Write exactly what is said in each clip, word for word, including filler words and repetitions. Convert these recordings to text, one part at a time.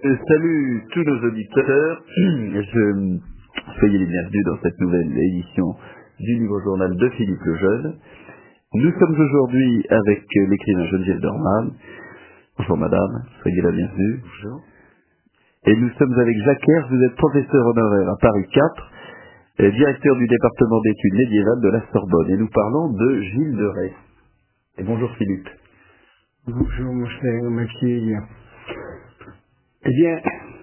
Euh, salut tous nos auditeurs, je soyez les bienvenus dans cette nouvelle édition du Livre Journal de Philippe Lejeune. Nous sommes aujourd'hui avec l'écrivain Geneviève Dorman. Bonjour madame, soyez la bienvenue. Bonjour. Et nous sommes avec Jacques Herz, vous êtes professeur honoraire à Paris quatre, et directeur du département d'études médiévales de la Sorbonne. Et nous parlons de Gilles de Rais. Et bonjour Philippe. Bonjour mon cher Maxime. Eh bien,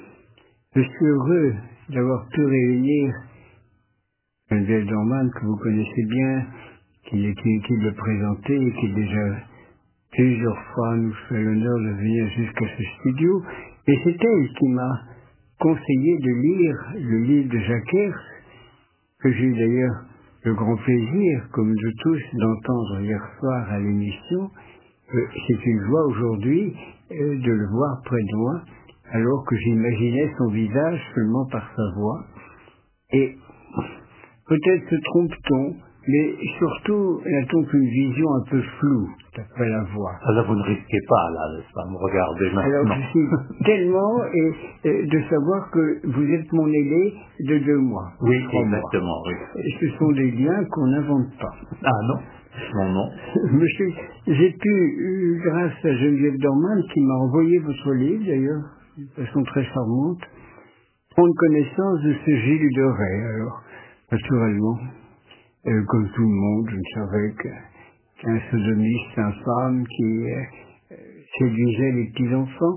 je suis heureux d'avoir pu réunir Geneviève Dorman, que vous connaissez bien, qui est qui, qui l'a présenté et qui déjà plusieurs fois nous fait l'honneur de venir jusqu'à ce studio. Et c'est elle qui m'a conseillé de lire le livre de Jacques Herz, que j'ai eu d'ailleurs le grand plaisir, comme de tous, d'entendre hier soir à l'émission. Euh, c'est une joie aujourd'hui euh, de le voir près de moi, alors que j'imaginais son visage seulement par sa voix. Et peut-être se trompe-t-on, mais surtout n'a-t-on qu'une vision un peu floue d'après la voix. Alors vous ne risquez pas, là, n'est-ce pas, me regarder maintenant. Alors je suis tellement et, et de savoir que vous êtes mon aîné de deux mois. Oui, Mois. exactement, oui. Et ce sont des liens qu'on n'invente pas. Ah non, non, non. Monsieur, j'ai pu, euh, grâce à Geneviève Dorman, qui m'a envoyé votre livre d'ailleurs, de façon très charmante, prendre connaissance de ce Gilles de Rais. Alors, naturellement, euh, comme tout le monde, je ne savais que- qu'un sodomiste infâme qui euh, euh, séduisait les petits-enfants,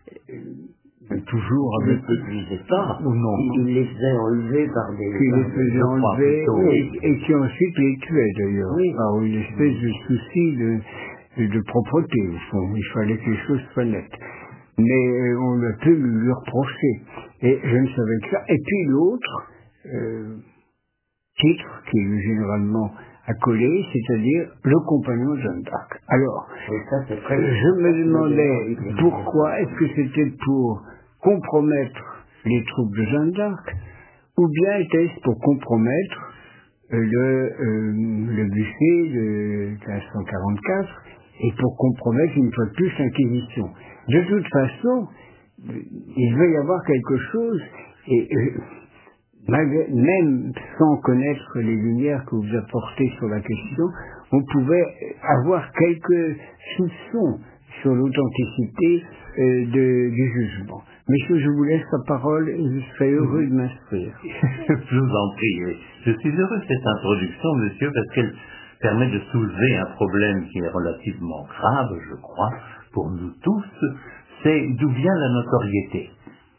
euh, toujours Il ne avec... les séduisait pas, ou non, il les faisait enlever par des... qui les par- faisait je crois enlever plutôt. et, et qui ensuite les tuait d'ailleurs, Oui. par une espèce de souci de, de, de propreté au fond. Il fallait que les choses soient nettes. Mais euh, on a pu lui reprocher. Et je ne savais que ça. Et puis l'autre euh, titre qui est généralement accolé, c'est-à-dire le compagnon de Jeanne d'Arc. Alors, Et ça, c'est très... je me demandais pourquoi, est-ce que c'était pour compromettre les troupes de Jeanne d'Arc, ou bien était-ce pour compromettre euh, le, euh, le buffet de quinze cent quarante-quatre et pour compromettre une fois de plus l'Inquisition. De toute façon, euh, il devait y avoir quelque chose, et euh, malgré, même sans connaître les lumières que vous apportez sur la question, on pouvait avoir quelques soupçons sur l'authenticité euh, de, du jugement. Monsieur, je vous laisse la parole et je serai heureux de m'instruire. Je vous en prie, oui. Je suis heureux de cette introduction, monsieur, parce qu'elle permet de soulever un problème qui est relativement grave, je crois, pour nous tous, c'est d'où vient la notoriété.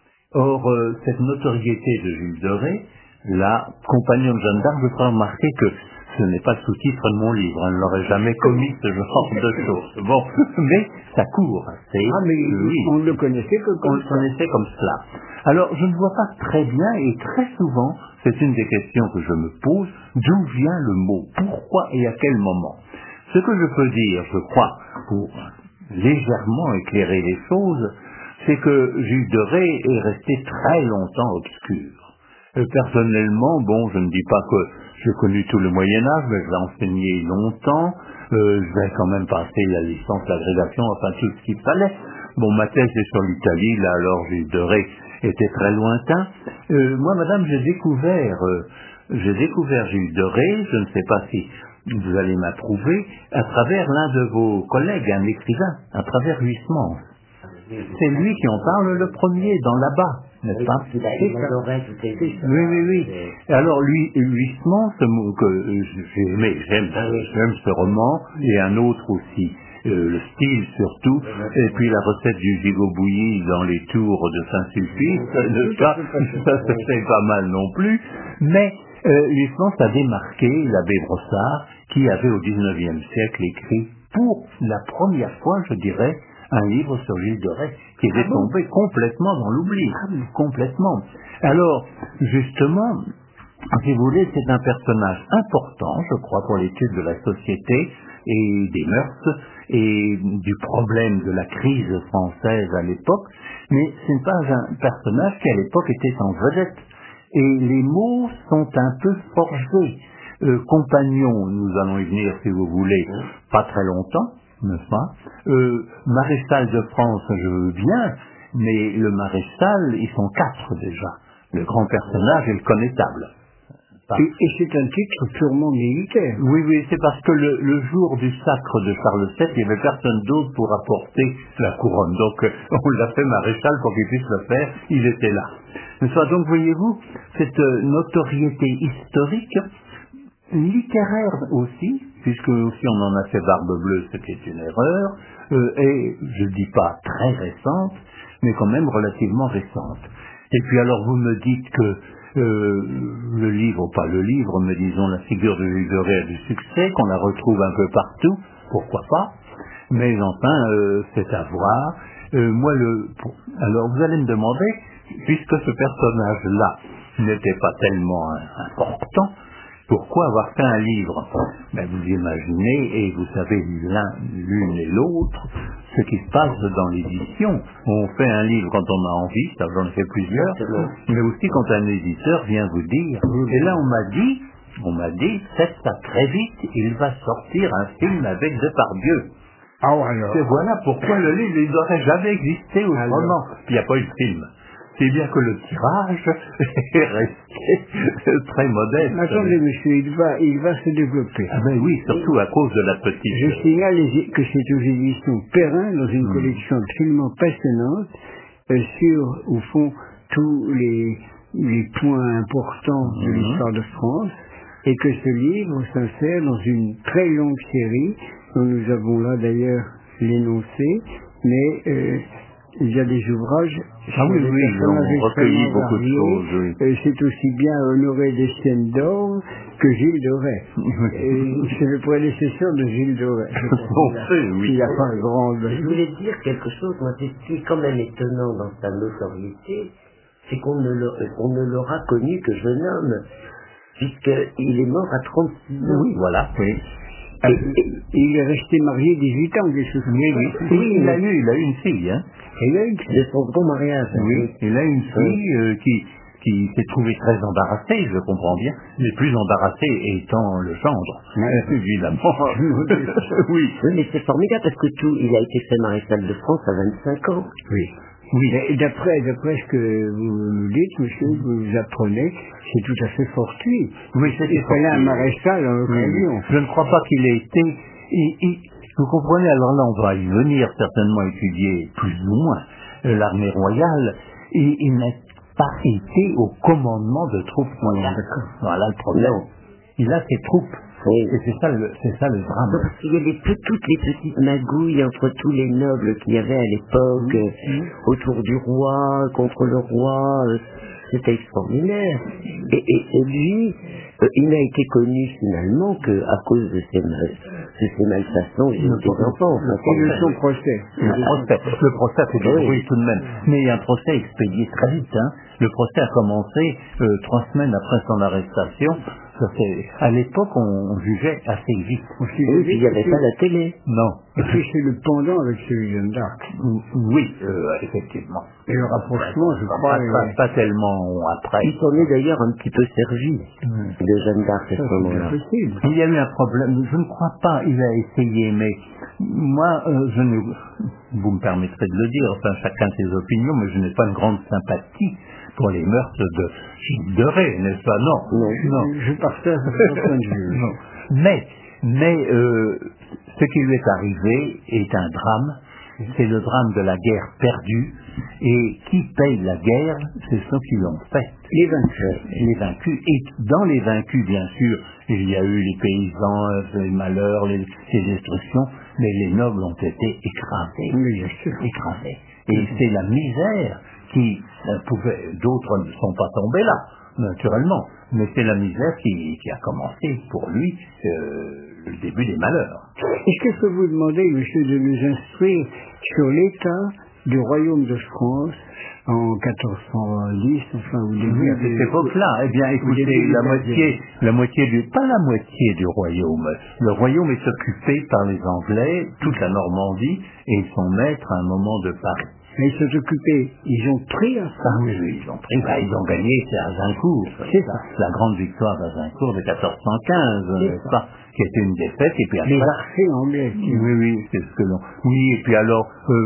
Or, euh, cette notoriété de Gilles de Rais, la compagnon de Jeanne d'Arc, je crois remarquer que ce n'est pas le sous-titre de mon livre, elle n'aurait jamais commis ce genre de choses. Bon, mais ça court, c'est... Ah, mais oui, on ne le connaissait que on comme le ça. connaissait comme cela. Alors, je ne vois pas très bien, et très souvent, c'est une des questions que je me pose, d'où vient le mot, pourquoi et à quel moment. Ce que je peux dire, je crois, pour légèrement éclairer les choses, c'est que Gilles de Rais est resté très longtemps obscur. Euh, personnellement, bon, je ne dis pas que j'ai connu tout le Moyen-Âge, mais je l'ai enseigné longtemps, euh, j'ai quand même passé la licence, l'agrégation, enfin tout ce qu'il fallait. Bon, ma thèse est sur l'Italie, là alors Gilles de Rais était très lointain. Euh, moi, madame, j'ai découvert, euh, j'ai découvert Gilles de Rais, je ne sais pas si vous allez m'approuver, à travers l'un de vos collègues, un écrivain, à travers Huysmans. C'est lui qui en parle le premier, dans là-bas, n'est-ce pas? Il adorait toutes les choses. Oui, oui, oui. Et alors, lui, Huysmans, ce mot que euh, j'ai aimé, j'aime, j'aime ce roman, et un autre aussi, euh, le style surtout, et puis la recette du gigot bouilli dans les tours de Saint-Sulpice, ça, ça se fait pas mal non plus, mais euh, Huysmans a démarqué l'abbé Brossard, qui avait au dix-neuvième siècle écrit, pour la première fois, je dirais, un livre sur Gilles de Rais, qui était tombé complètement dans l'oubli, complètement. Alors, justement, si vous voulez, c'est un personnage important, je crois, pour l'étude de la société et des mœurs et du problème de la crise française à l'époque, mais ce n'est pas un personnage qui à l'époque était en vedette. Et les mots sont un peu forgés. Euh, compagnon, nous allons y venir si vous voulez, pas très longtemps, n'est-ce pas? Euh, maréchal de France, je veux bien, mais le maréchal, ils sont quatre déjà. Le grand personnage et le connétable. Et, et c'est un titre purement militaire. Oui, oui, c'est parce que le, le jour du sacre de Charles sept, il n'y avait personne d'autre pour apporter la couronne. Donc, euh, on l'a fait maréchal pour qu'il puisse le faire. Il était là. Mais soit, donc, voyez-vous, cette euh, notoriété historique, littéraire aussi, puisque aussi on en a fait Barbe Bleue, ce qui est une erreur, euh, et je ne dis pas très récente, mais quand même relativement récente. Et puis alors, vous me dites que Euh, le livre, ou pas le livre, mais disons la figure de Gilles de Rais a du succès, qu'on la retrouve un peu partout, pourquoi pas, mais enfin, euh, c'est à voir. Euh, moi, le, pour, alors vous allez me demander, puisque ce personnage-là n'était pas tellement important, pourquoi avoir fait un livre? Ben, vous imaginez, et vous savez l'un, l'une et l'autre, ce qui se passe dans l'édition. On fait un livre quand on a envie, ça j'en ai fait plusieurs, mais aussi quand un éditeur vient vous dire. Et là, on m'a dit, on m'a dit, faites ça très vite, il va sortir un film avec Depardieu. Ah, alors. Et voilà pourquoi le livre, il n'aurait jamais existé autrement. Il n'y a pas eu de film. C'est bien que le tirage est resté très modeste. Attendez, monsieur, il va, il va se développer. Ah ben oui, surtout à cause de la petite. Je signale que c'est aux éditions Perrin, dans une mmh. collection absolument passionnante, euh, sur, au fond, tous les, les points importants mmh. de l'histoire de France, et que ce livre s'insère dans une très longue série, dont nous avons là d'ailleurs l'énoncé, mais euh, il y a des ouvrages. Ah oui, oui, ils ont recueilli beaucoup de choses. Oui. Euh, c'est aussi bien Honoré Destienne d'Or que Gilles de Rais. C'est le prédécesseur de Gilles de Rais. Oui. Il n'y a pas grand. Je voulais dire quelque chose, moi, ce qui est quand même étonnant dans sa notoriété, c'est qu'on ne, on ne l'aura connu que jeune homme, puisqu'il est mort à trente-six ans. Oui, voilà, oui. Et, et, il est resté marié dix-huit ans, quelque chose. Oui, oui. oui il, a eu, il a eu une fille, hein. Il a eu une fille. De son second mariage. Oui, il a une fille euh, qui, qui s'est trouvée très embarrassée, je comprends bien, mais plus embarrassée étant le gendre, ouais. Évidemment. Oui. Oui, mais c'est formidable parce que tout, il a été fait maréchal de France à vingt-cinq ans. Oui. Oui, et d'après, d'après ce que vous nous dites, monsieur, vous nous apprenez, c'est tout à fait fortuit. Oui, c'est Il fallait un maréchal en occasion. Oui. Je ne crois pas qu'il ait été... Il, il, vous comprenez, alors là, on va y venir, certainement étudier plus ou moins euh, l'armée royale, et il n'a pas été au commandement de troupes. Voilà, voilà le problème. Non. Il a ses troupes. Oui. Et c'est ça, le, c'est ça le drame. Non, parce qu'il y avait toutes les petites magouilles entre tous les nobles qu'il y avait à l'époque, mmh. euh, autour du roi, contre le roi, euh, c'était extraordinaire. Et, et, et lui, euh, il n'a été connu finalement qu'à cause de ses, mal, de ses malfaçons et de ses enfants. Enfin, et de son procès. Le procès, le procès fait du bruit tout de même. Mais il y a un procès expédié très vite. Hein. Le procès a commencé euh, trois semaines après son arrestation. À l'époque, on, on jugeait assez vite. Oui, il n'y avait pas la télé. Non. Et puis c'est le pendant avec celui de Jeanne d'Arc. Oui, euh, effectivement. Et le rapprochement, je crois... Pas, pas, pas tellement après. Il s'en est d'ailleurs un petit peu servi mmh. de Jeanne d'Arc à ce moment-là. Il y a eu un problème, je ne crois pas, il a essayé, mais moi, euh, je ne... Vous me permettrez de le dire, enfin chacun ses opinions, mais je n'ai pas une grande sympathie pour les meurtres de Gilles de Rais, n'est-ce pas? Non, non, non. Je partage votre point de vue. Non. Mais, mais euh, ce qui lui est arrivé est un drame. C'est le drame de la guerre perdue. Et qui paye la guerre? C'est ceux qui l'ont faite. Les vaincus. Les vaincus. Et dans les vaincus, bien sûr, il y a eu les paysans, les malheurs, les, les destructions, mais les nobles ont été écrasés. Oui, bien sûr. Écrasés. Et mmh. c'est la misère qui euh, pouvait... D'autres ne sont pas tombés là, naturellement. Mais c'est la misère qui, qui a commencé pour lui euh, le début des malheurs. Est-ce que je peux vous demander, monsieur, de nous instruire sur l'état du royaume de France en quatorze cent dix, enfin au début oui, à cette époque-là? Eh bien, écoutez, la moitié, la moitié du, pas la moitié du royaume. Le royaume est occupé par les Anglais, toute la Normandie, et ils sont maîtres à un moment de Paris. Mais ils sont occupés, ils ont pris à ça. Ah oui, oui, ils ont pris, bah, ils ont gagné, c'est Azincourt. C'est ça. La grande victoire d'Azincourt de quatorze cent quinze, n'est-ce pas? Qui était une défaite, et puis après... Les archers anglais. Oui, oui, c'est ce que l'on... Oui, et puis alors, euh,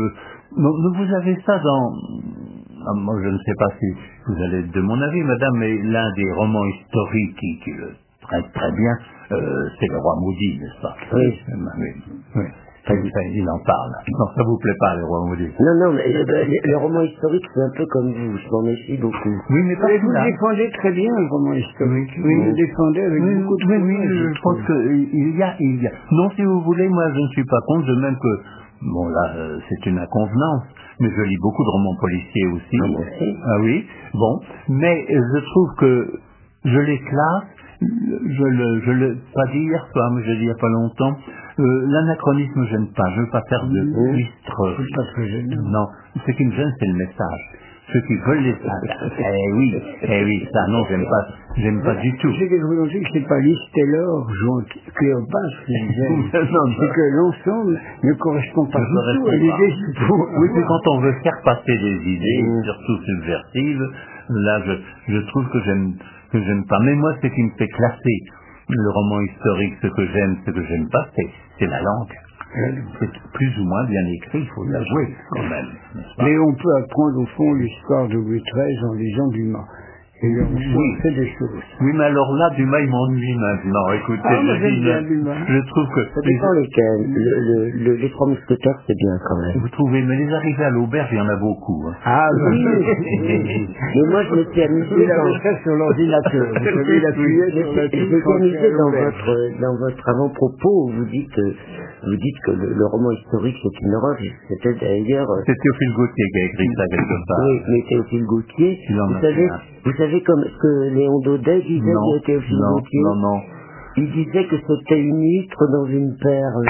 Donc, vous avez ça dans... Ah, moi, je ne sais pas si vous allez être de mon avis, madame, mais l'un des romans historiques qui, qui le traite très bien, euh, c'est Le Roi Maudit, n'est-ce pas? Oui. Oui. oui. Ça, il en parle. Non, ça vous plaît pas, Le Roi Maudit? Non, non, mais le, le, le roman historique, c'est un peu comme vous, je m'en méfie beaucoup. Oui, mais pas Mais vous celui-là. défendez très bien le roman historique. Oui, Vous oui. le défendez avec Oui, beaucoup de oui, courage, oui, je je pense trouve. qu'il y a, il y a. Non, si vous voulez, moi, je ne suis pas contre, de même que, bon, là, euh, c'est une inconvenance, mais je lis beaucoup de romans policiers aussi. Ah, moi aussi. Ah oui, bon, mais euh, je trouve que je les classe, je le, je le, pas dit hier soir, mais je l'ai dit il n'y a pas longtemps, euh, l'anachronisme ne gêne pas, je ne veux pas faire de Mmh. bistre. C'est pas très gênant. Non, ce qui me gêne, c'est le message. Ceux qui veulent les... Eh oui, eh oui, ça, non, j'aime pas, j'aime pas du tout. C'est que je vous dis que c'est pas Liz Taylor jouant Cléopâtre qui me gêne. Non, non. C'est que l'ensemble ne correspond pas Ne du tout à correspond l'idée pas. qu'il faut Oui, mais avoir. quand on veut faire passer des idées, Mmh. surtout subversives, là, je, je trouve que j'aime, que j'aime pas. Mais moi, ce qui me fait classer le roman historique, ce que j'aime, ce que j'aime pas, c'est, c'est la langue. C'est plus ou moins bien écrit, il faut l'avouer, quand même. n'est-ce pas? Mais on peut apprendre au fond l'histoire de Louis treize en lisant Dumas. Et là, on Oui. fait des choses. Oui, mais alors là, Dumas, il m'ennuie maintenant. Écoutez, Ah, moi, je, j'aime dis, bien là, Dumas. je trouve que... Ça dépend lesquels. Le, le, le, les trois mousquetaires, c'est bien quand même. Vous trouvez, mais les arrivées à l'auberge, il y en a beaucoup. Hein. Ah, Oui, oui. oui. Mais moi, je me suis amusé Il dans... avait ça sur l'ordinateur. Vous savez, il appuyait Mais sur la c'est- je touche me suis quand amusé il y a dans l'auberge. votre, dans votre avant-propos où vous dites, euh, vous dites que le, le roman historique c'est une horreur. C'était d'ailleurs... euh, C'est Théophile Gautier qui a écrit ça quelque part. Oui, mais Théophile Gautier, Il en vous a savez, fait un. vous savez comme ce que Léon Daudet disait Non, de Théophile non, Gautier? non, non. Il disait que c'était une huître dans une perle.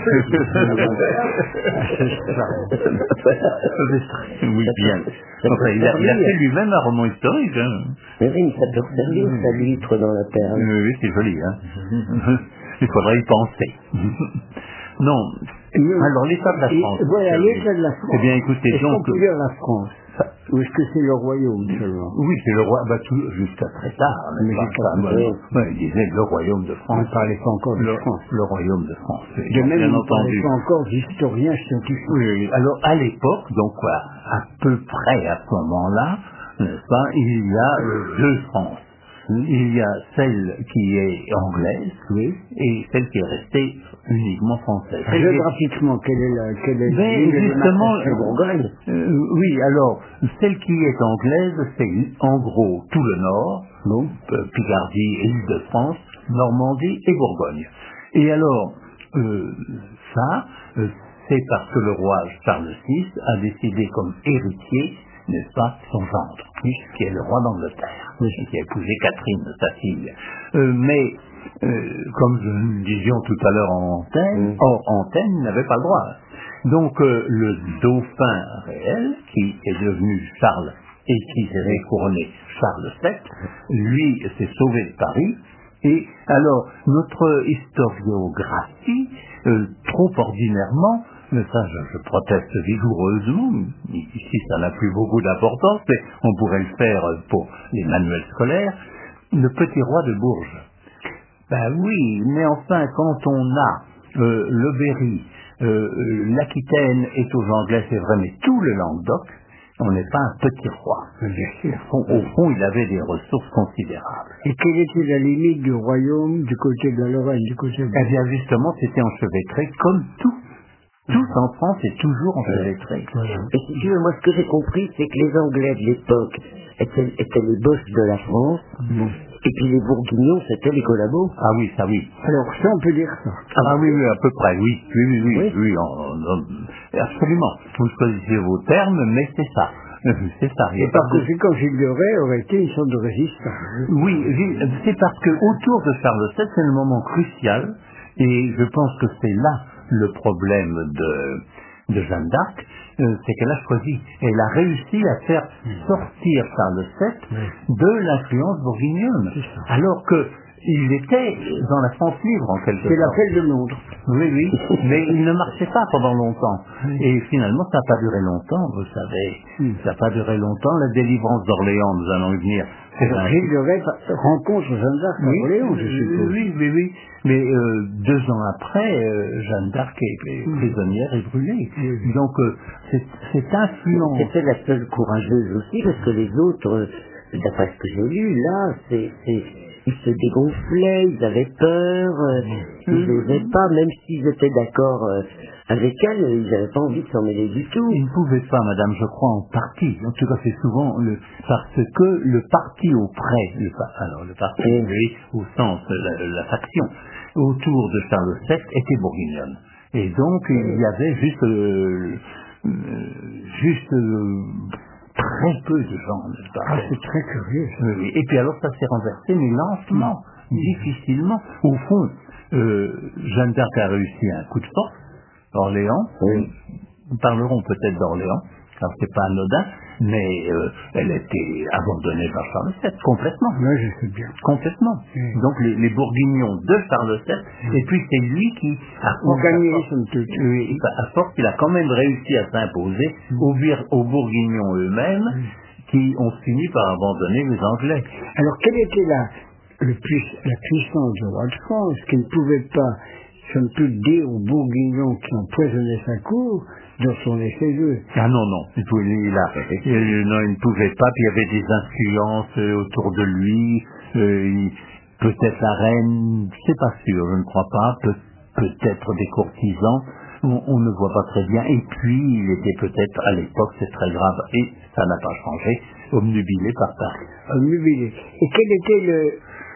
Oui, bien. Enfin, il a, il a fait lui-même un roman historique. Hein. Mais oui, mais ça peut servir, ça, l'huître dans la perle. Oui, oui, c'est joli. Hein. Il faudrait y penser. Non. Alors, l'état de la Et France. voilà, l'état de la France. Eh bien, écoutez, Est-ce qu'on donc... peut dire la France? Ou est-ce que c'est le royaume seulement? Oui, c'est le roi, bah, tout, jusqu'à très tard. Mais Mais pas, jusqu'à pas, très ouais, tard. ouais, il disait le royaume de On France. ne parlait pas encore de Le, France. le royaume de France. oui, De même, bien on ne parlait entendu. pas encore d'historiens scientifiques. Oui, oui. Alors, à l'époque, donc, quoi, à peu près à ce moment-là, n'est-ce pas, il y a euh, deux France. Il y a celle qui est anglaise, Oui. et celle qui est restée uniquement française. Géographiquement, quelle est la, quelle est Ben, l'île de justement, démarcation? Bourgogne. Euh, oui, alors, celle qui est anglaise, c'est en gros tout le nord, Bon. euh, Picardie, Île-de-France, Normandie et Bourgogne. Et alors, euh, ça, euh, c'est parce que le roi Charles six a décidé comme héritier, n'est-ce pas, son gendre, qui est le roi d'Angleterre, qui a épousé Catherine, sa fille. Euh, mais, euh, comme nous le disions tout à l'heure en antenne, Mm. hors antenne, il n'avait pas le droit. Donc, euh, le dauphin réel, qui est devenu Charles et qui s'est couronné Charles sept, lui s'est sauvé de Paris. Et alors, notre historiographie, euh, trop ordinairement, mais ça je, je proteste vigoureusement, ici ça n'a plus beaucoup d'importance, mais on pourrait le faire pour les manuels scolaires, le petit roi de Bourges. Ben oui, mais enfin, quand on a euh, le Berry, euh, l'Aquitaine est aux Anglais, c'est vrai, mais tout le Languedoc, on n'est pas un petit roi. Bien sûr. Au fond, au fond, il avait des ressources considérables. Et quelle était la limite du royaume du côté de la Lorraine, du côté de... Eh bien, justement, c'était enchevêtré comme tout. Tout en France est toujours enchevêtré. Voilà. Et si tu veux, moi, ce que j'ai compris, c'est que les Anglais de l'époque étaient, étaient les boss de la France, Bon. et puis les Bourguignons, c'était les collabos. Ah oui, ça oui. Alors, ça, on peut dire ça. Ah oui, oui, à peu près, oui. Oui, oui, oui, Oui. oui, en- en- absolument. Vous choisissez vos termes, mais c'est ça. C'est ça. Il y a Et par pas de- conséquent, Gilles de Rais aurait été une sorte de résistant. Oui, Gilles, c'est parce que autour de Charles sept, c'est le moment crucial, et je pense que c'est là le problème de, de Jeanne d'Arc, euh, c'est qu'elle a choisi, elle a réussi à faire sortir Charles sept de l'influence bourguignonne, alors que il était dans la France libre en quelque sorte. C'est l'appel de Londres. Oui, oui, mais il ne marchait pas pendant longtemps. Et finalement, ça n'a pas duré longtemps, vous savez. Mm. Ça n'a pas duré longtemps. La délivrance d'Orléans, nous allons y venir. C'est un... Gilles de Retz rencontre Jeanne d'Arc à oui, Orléans, je suppose. Oui, oui, oui. Mais euh, deux ans après, euh, Jeanne d'Arc est, est Mm. prisonnière et brûlée. Oui. Donc, euh, c'est, c'est influent. C'était la seule courageuse aussi, parce que les autres, euh, d'après ce que j'ai lu, là, c'est, c'est, ils se dégonflaient, ils avaient peur, euh, ils n'osaient pas, même s'ils étaient d'accord euh, avec elle, ils n'avaient pas envie de s'en mêler du tout. Ils ne pouvaient pas, madame, je crois, en partie. En tout cas, c'est souvent le, parce que le parti auprès, le, alors le parti, Mm. oui, au sens, la, la faction, autour de Charles sept était bourguignonne. Et donc, il y avait juste, euh, euh, juste euh, très peu de gens, n'est-ce pas? Ah, c'est très curieux. Ça. Oui, oui. Et puis alors, ça s'est renversé, mais lentement, difficilement. Au fond, euh, Jeanne d'Arc a réussi un coup de force. Orléans, Oui. nous parlerons peut-être d'Orléans, car c'est pas anodin, mais euh, elle a été abandonnée par Charles sept, complètement. Là, je sais bien. Complètement. Oui. Donc les, les bourguignons de Charles sept, et puis c'est lui qui, à On force, gagnait, à force, somme toute. oui, à force, il a quand même réussi à s'imposer aux, Bir- aux bourguignons eux-mêmes, qui ont fini par abandonner les Anglais. Alors, quelle était la, le plus, la puissance du roi de France qui ne pouvait pas, somme toute, dire aux bourguignons qui empoisonnaient sa cour de retourner chez eux? Ah non, non, il, pouvait, il, a, il, non, il ne pouvait pas, puis il y avait des influences euh, autour de lui, euh, il- peut-être la reine, c'est pas sûr, je ne crois pas, peut, peut-être des courtisans, on, on ne voit pas très bien, et puis il était peut-être, à l'époque, c'est très grave, et ça n'a pas changé, obnubilé par Paris. Obnubilé. Et quelle était le,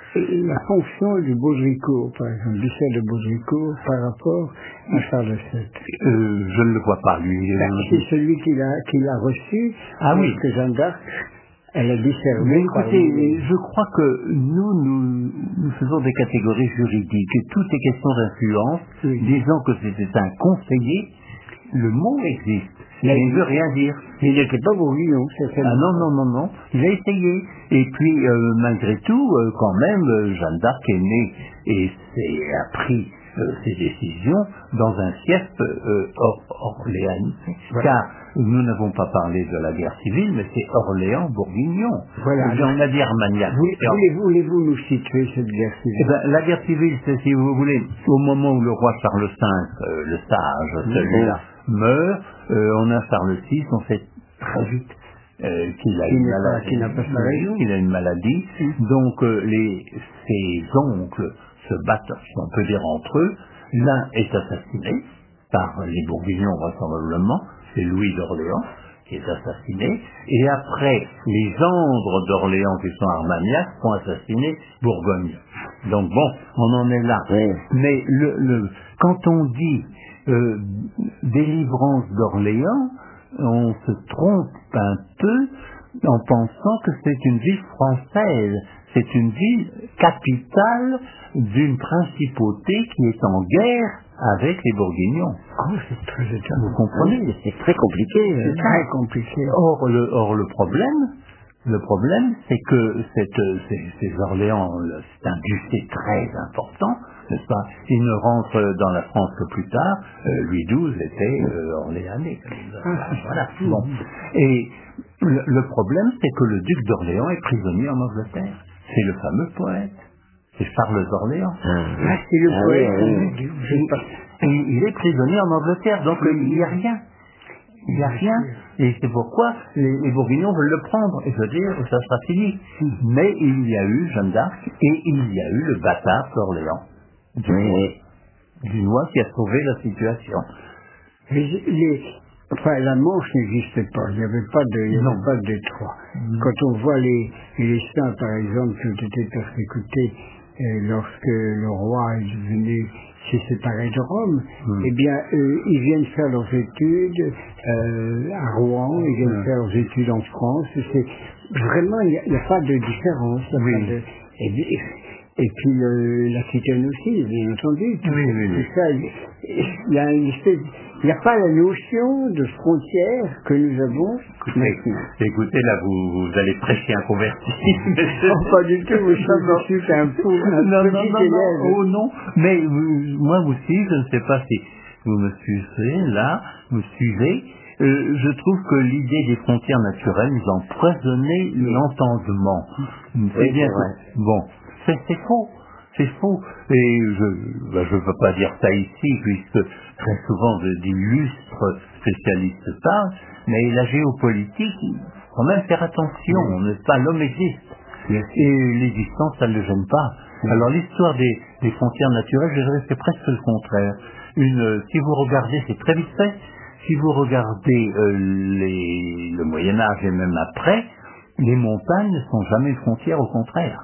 la fonction du Baudricourt, par exemple, du Duchesse de Baudricourt par rapport à Charles sept? Euh, je ne le vois pas, lui. Ben, euh, c'est celui qui l'a, qui l'a reçu, Ah oui. que Jeanne d'Arc, elle a discerné. Mais parmi écoutez, les- je crois que nous, nous, nous faisons des catégories juridiques, et tout est question d'influence, Oui. disant que c'était un conseiller, le mot existe, mais Mais- il ne veut rien dire. Il n'était pas bourguignon, c'est Ah non, non, non, non, il a essayé. Et puis, euh, malgré tout, euh, quand même, euh, Jeanne d'Arc est née et s'est, a pris euh, ses décisions dans un fief euh, or, orléanais. Ouais. Car nous n'avons pas parlé de la guerre civile, mais c'est Orléans-Bourguignon. Voilà. Et on a dit Armagnac. Voulez- Et en- Voulez-vous, voulez-vous nous situer cette guerre eh civile? ben, la guerre civile, c'est, si vous voulez, au moment où le roi Charles cinq, euh, le sage, celui-là, meurt, euh, on a Charles six, on sait très vite euh, qu'il a Qui une n'est pas- maladie. qui n'a pas sa raison. qu'il a une maladie. Donc, euh, les, ses oncles se battent, si on peut dire, entre eux. L'un est assassiné par les Bourguignons, vraisemblablement, c'est Louis d'Orléans qui est assassiné, et après, les gendres d'Orléans qui sont Armagnac sont assassinés Bourgogne. Donc bon, on en est là. Oui. Mais le, le, quand on dit euh, délivrance d'Orléans, on se trompe un peu en pensant que c'est une ville française. C'est une ville capitale d'une principauté qui est en guerre avec les Bourguignons. Oh, c'est très étonnant. Vous comprenez? C'est très compliqué. C'est euh. très compliqué. Or le, or, le problème, le problème, c'est que cette, ces, ces Orléans, c'est un duché très important, n'est-ce pas? Il ne rentre dans la France que plus tard. Euh, Louis douze était euh, orléanais. Ah, Voilà. Bon. Et le, le problème, c'est que le duc d'Orléans est prisonnier en Angleterre. C'est le fameux poète. C'est Charles d'Orléans. Ah, Ah, c'est le ah poète. oui, oui. Je je sais pas. Et il est prisonnier en Angleterre, donc euh, il n'y a rien. Il n'y a rien. Et c'est pourquoi les, les Bourguignons veulent le prendre. Et je veux dire, ça sera fini. Mais il y a eu Jeanne d'Arc et il y a eu le bâtard d'Orléans. Oui. Dunois qui a sauvé la situation. Les, les, enfin, la Manche n'existait pas. Il n'y avait pas de, il y avait Non. pas de détroit. Quand on voit les, les saints, par exemple, qui ont été persécutés euh, lorsque le roi est venu se séparer de Rome, Mm. eh bien, euh, ils viennent faire leurs études euh, à Rouen, ils viennent Mm. faire leurs études en France. C'est vraiment, il n'y a, il y a pas de différence. il y a Oui. pas de- et, et puis euh, l'Aquitaine aussi, bien entendu. Oui, oui, oui. Ça, il y a une espèce, il n'y a pas la notion de frontière que nous avons Écoutez, maintenant. écoutez, là, vous, vous allez prêcher un converti. Non, pas du tout, je, je suis un pauvre, un non, non, petit non, élève. non, oh non, mais vous- moi aussi, je ne sais pas si vous me suivez, là, vous suivez, euh, je trouve que l'idée des frontières naturelles nous a empoisonné l'entendement. C'est Oui, bien c'est vrai. que- bon, c'est c'est faux. C'est faux. Et je ben, je ne veux pas dire ça ici, puisque très souvent de- d'illustres spécialistes parlent, mais la géopolitique, il faut quand même faire attention, n'est-ce pas? L'homme existe. Et les distances, ça ne le gêne pas. Alors l'histoire des, des frontières naturelles, je dirais que c'est presque le contraire. Une, euh, si vous regardez, c'est très vite fait, si vous regardez euh, les, le Moyen-Âge et même après, les montagnes ne sont jamais une frontière, au contraire.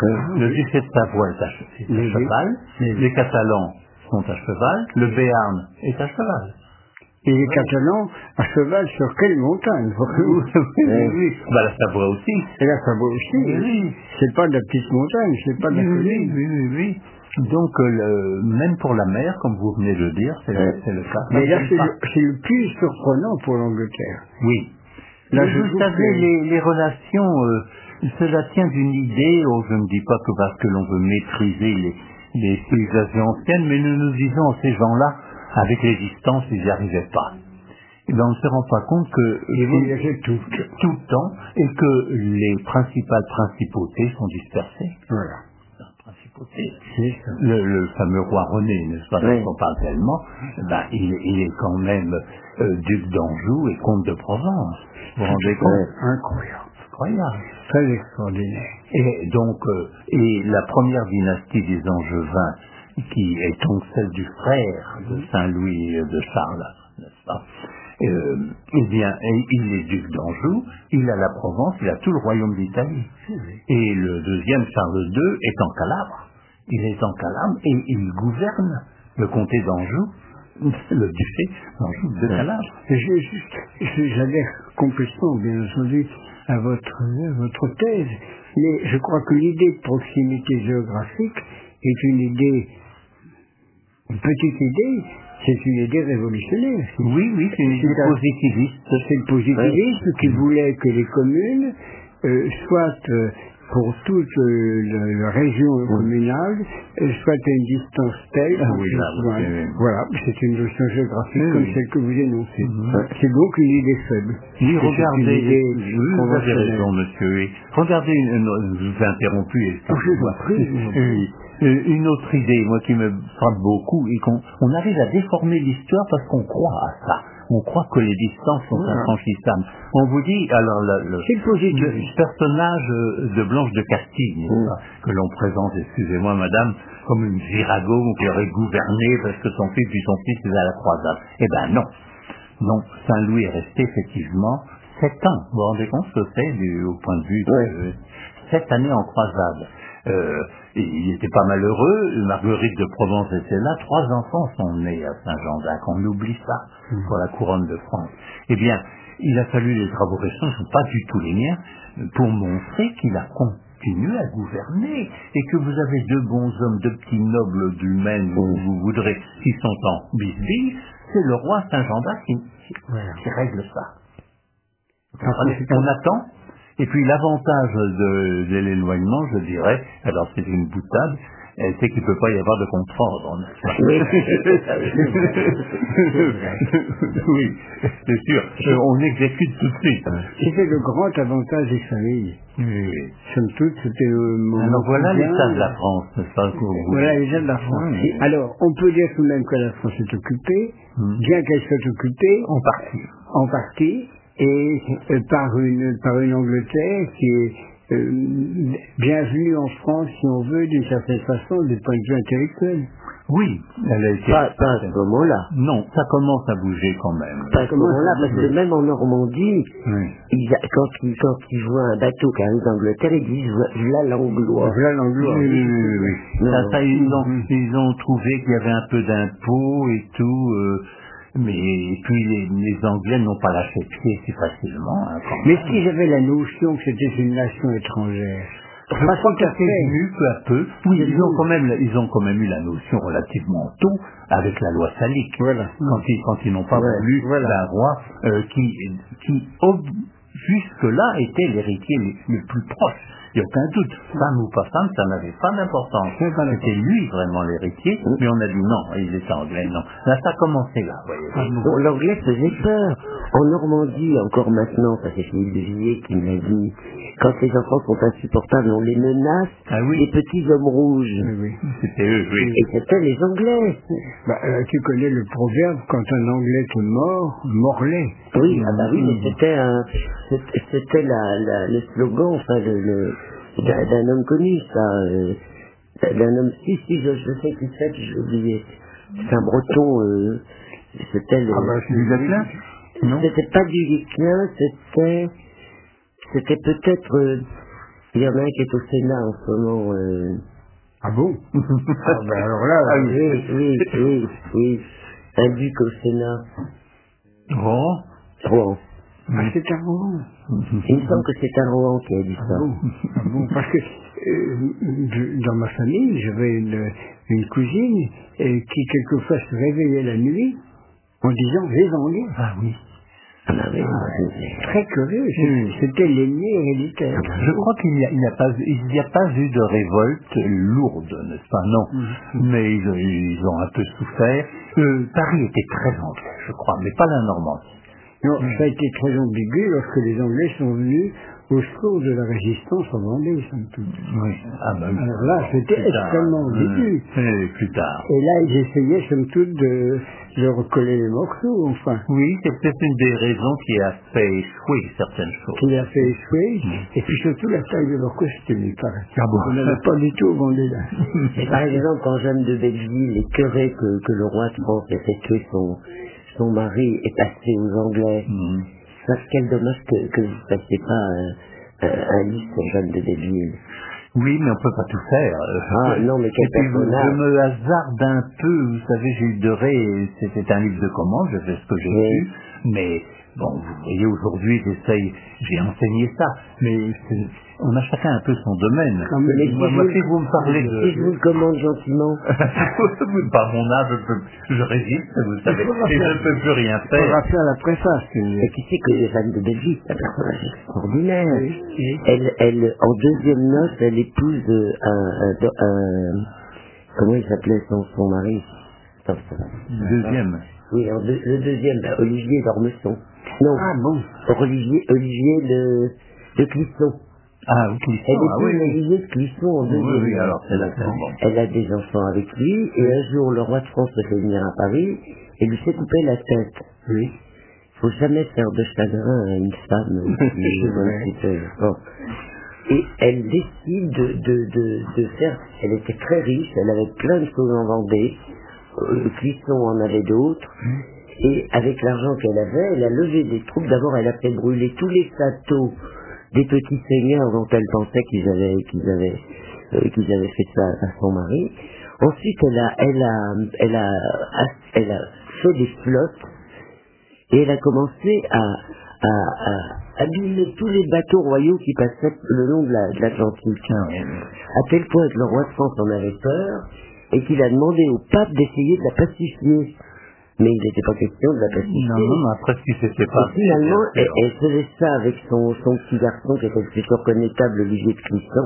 Le duché de Savoie est à, che- est à Les- cheval, les- les Catalans sont à cheval, le Béarn est à cheval. Et les Catalans, à cheval sur quelle montagne? Oui, oui, oui. Bah, la Savoie aussi. Et là, ça va aussi. Oui, oui. C'est pas de la petite montagne, c'est pas de la Oui, oui, colline. oui, oui, oui. Donc, euh, le- même pour la mer, comme vous venez de le dire, c'est le, c'est le cas. Mais là, Ça c'est ne le, pas. c'est le plus surprenant pour l'Angleterre. Oui. Là, Mais je vous trouve savez, que- les, les relations, euh, cela tient d'une idée, oh, je ne dis pas que parce que l'on veut maîtriser les, les civilisations anciennes, mais nous nous disons, ces gens-là, avec les distances, ils n'y arrivaient pas. Et bien, on ne se rend pas compte que Ils voyageaient tout. tout le temps, et que les principales principautés sont dispersées. Voilà. Principautés. C'est ça. Le, le fameux roi René, n'est-ce pas, Oui. dont on parle tellement, ben, il, il est quand même euh, duc d'Anjou et comte de Provence. Vous vous rendez compte? Incroyable. Incroyable. Très extraordinaire. Et donc, euh, et la première dynastie des Angevins, qui est donc celle du frère de Saint-Louis euh, de Charles, n'est-ce pas? Euh, eh bien, et il est duc d'Anjou, il a la Provence, il a tout le royaume d'Italie. Et le deuxième, Charles deux, est en Calabre. Il est en Calabre et il gouverne le comté d'Anjou, le duché d'Anjou de Calabre. Je, je- je- j'adhère complètement, bien entendu, à votre, à votre thèse, mais je crois que l'idée de proximité géographique est une idée, une petite idée, c'est une idée révolutionnaire. Oui, oui, c'est une idée C'est un- positiviste. C'est le positivisme qui voulait que les communes euh, soient, euh, pour toute euh, la, la région communale, euh, soient à une distance telle. Ah qu'on oui, puisse là, oui, voir. oui. Voilà, c'est une notion géographique Oui, comme oui. celle que vous énoncez. Mhm. C'est donc une idée faible. Oui, Et c'est une regardez, idée oui, vous avez conventionnelle. raison, monsieur. Et regardez, une, une- je vous ai interrompu. Ah, je vous en excusez-moi. prie, je vous en prie. Oui. Euh, Une autre idée, moi, qui me frappe beaucoup, et qu'on on arrive à déformer l'histoire parce qu'on croit à ça. On croit que les distances sont Voilà. infranchissables. On vous dit, alors, le, le- C'est le positivisme. le personnage euh, de Blanche de Castille, n'est-ce pas, que l'on présente, excusez-moi, madame, comme une virago qui aurait gouverné parce que son fils, puis son fils, est à la croisade. Eh ben non. Non, Saint-Louis est resté effectivement sept ans. Vous vous rendez compte ce que c'est du- au point de vue de Ouais. sept années en croisade. Euh, il n'était pas malheureux, Marguerite de Provence était là, trois enfants sont nés à Saint-Jean-d'Acre, on oublie ça pour la couronne de France. Eh bien, il a fallu les travaux récents, ce ne sont pas du tout les miens, pour montrer qu'il a continué à gouverner et que vous avez deux bons hommes, deux petits nobles du Maine, où vous voudrez, qui sont en bisbille, c'est le roi Saint-Jean-d'Acre qui, qui- qui règle ça. Vous comprenez? On attend. Et puis l'avantage de, de l'éloignement, je dirais, alors c'est une boutade, euh, c'est qu'il ne peut pas y avoir de contre-ordre. n'est-ce pas? Oui, c'est sûr. Euh, on exécute tout de suite. C'était le grand avantage des familles. Oui, oui. Somme toute, c'était euh, mon Alors voilà cousin. l'état de la France, n'est-ce pas? que vous- Voilà l'état de la France. Oui. Alors, on peut dire tout de même que la France est occupée, Hmm. bien qu'elle soit occupée, En partie. en partie, et euh, par une par une Angleterre qui est euh, bienvenue en France, si on veut, d'une certaine façon, du point de vue intellectuel. Oui, elle a été... Pas, pas à ce moment-là. Non, ça commence à bouger quand même. Pas à ce Comment moment-là, ça parce bouge? que même en Normandie, Oui. ils a- quand, ils, quand ils voient un bateau qui arrive d'Angleterre, ils disent voilà l'anglois. Voilà l'anglois. Oui, oui, oui, oui. Non. Ça, ça, ils, ont, Mhm. ils ont trouvé qu'il y avait un peu d'impôts et tout, euh, mais et puis les, les Anglais n'ont pas lâché pied si facilement. Hein, quand Mais même. si j'avais la notion que c'était une nation étrangère, Je Pas crois tout à que c'est fait. venu peu à peu. Oui, C'est ils ont venu. quand même, ils ont quand même eu la notion relativement tôt avec la loi salique. Voilà. Quand ils, quand ils n'ont pas Ouais, voulu voilà. d'un roi euh, qui, qui ob- jusque-là était l'héritier le, le plus proche. Il n'y a aucun doute. Femme ou pas femme, ça n'avait pas d'importance. C'est pas C'était lui vraiment l'héritier, mais on a dit non, il est anglais, non. Là, ça a commencé là, voyez. Ah bon. Bon, l'anglais faisait peur. En Normandie, encore maintenant, ça c'est Philippe de Villiers qui me l'a dit, quand les enfants sont insupportables, on les menace, Ah oui. les petits hommes rouges. Oui, oui. C'était eux, oui. Et c'était les Anglais. Bah, euh, tu connais le proverbe, quand un Anglais te mord, morlaix. Oui, ah bah oui, mais c'était un, c'était c'était la, la, le slogan, enfin, le, le, d'un, d'un homme connu, ça, euh, d'un homme, si, si, je, je sais qui c'est, je l'ai oublié. C'est un breton, euh, c'était le, Ah bah, c'est Du Leclerc? Non. c'était pas du Guiquelin, c'était, c'était peut-être, euh, il y en a un qui est au Sénat en ce moment, euh, Ah bon? Ah ben alors là, Ah oui. oui, oui, oui, oui, un duc au Sénat, Oh. Rouen. ah, c'est un roman. Il me semble que c'est un Rouen qui a dit Ah ça. bon, ah bon, parce que euh, je- dans ma famille, j'avais une, une cousine euh, qui quelquefois se réveillait la nuit en disant les Anglais. Ah oui. Ah bah oui, Très curieux, c'est- Hmm. c'était l'ennemi héréditaire. Je crois qu'il n'y a, il n'y a pas, il n'y a pas eu de révolte lourde, n'est-ce pas? Non. Mhm. Mais ils, ils ont un peu souffert. Euh, Paris était très anglais, je crois, mais pas la Normandie. Non, ça a été très ambigu lorsque les Anglais sont venus au secours de la résistance en Vendée, somme toute. Oui. Ah ben oui. Alors là, c'était Plus tard. extrêmement ambigu. Euh, plus tard. Et là, ils essayaient, somme toute, de, de recoller les morceaux, enfin. Oui, c'est peut-être une des raisons qui a fait échouer certaines choses. Qui a fait échouer, et puis surtout la taille de leur costume, il paraît. Ah bon. On n'avait pas du tout au Vendée, là. Et par exemple, quand Jeanne de Belleville écœurait que, que le roi de France ait fait tuer son, son mari et passé aux Anglais, Mhm. ça, quel dommage que, que vous ne fassiez pas un, un, un livre sur Jeanne de Belleville. Oui, mais on peut pas tout faire. Ah, non, mais quel Et puis, personnage. je me hasarde un peu, vous savez, Gilles de Ré, c'était un livre de commande, je fais ce que j'ai Oui. pu, mais bon, vous voyez, aujourd'hui, j'essaye, j'ai enseigné ça, mais c'est- on a chacun un peu son domaine. Non, mais si moi, je moi, vous- si vous me parlez Si je de... vous le commande gentiment. Par mon âge, je, peux- je résiste, vous savez, et je ne peux plus rien On va faire. faire la préface. Et tu sais que Jeanne de Belleville, c'est un personnage extraordinaire. Oui, oui. Elle, elle, en deuxième noce, elle épouse euh, un, un, un- comment il s'appelait son, son mari? Attends, ça va. Deuxième. Oui, en deux- le deuxième, ben, Olivier d'Ormesson. Non, Ah bon. Olivier, Olivier de, de Clisson. Ah, ok. Elle Ah, oui, épouse oui. Olivier de Clisson en Oui, deuxième oui, noce. alors, c'est là, c'est bon. Elle a des enfants avec lui, et un jour, le roi de France le fait venir à Paris, et lui fait couper la tête. Oui. Faut jamais faire de chagrin à une femme qui est C'est vrai. un petit peu. Bon. Et elle décide de, de, de, de faire. Elle était très riche, elle avait plein de choses en Vendée. Euh, Clisson en avait d'autres. Et avec l'argent qu'elle avait, elle a levé des troupes. D'abord, elle a fait brûler tous les châteaux des petits seigneurs dont elle pensait qu'ils avaient, qu'ils avaient, euh, qu'ils avaient fait ça à son mari. Ensuite, elle a, elle a, elle a, elle a fait des flottes. Et elle a commencé à, à, à abîmer tous les bateaux royaux qui passaient le long de la- de l'Atlantique. Ah, oui. À tel point que le roi de France en avait peur et qu'il a demandé au pape d'essayer de la pacifier. Mais il n'était pas question de la pacifier. Non, non, mais après ce qui s'était Et passé. finalement, bien elle, sûr. elle faisait ça avec son, son petit garçon qui était le futur connétable Olivier de Clisson.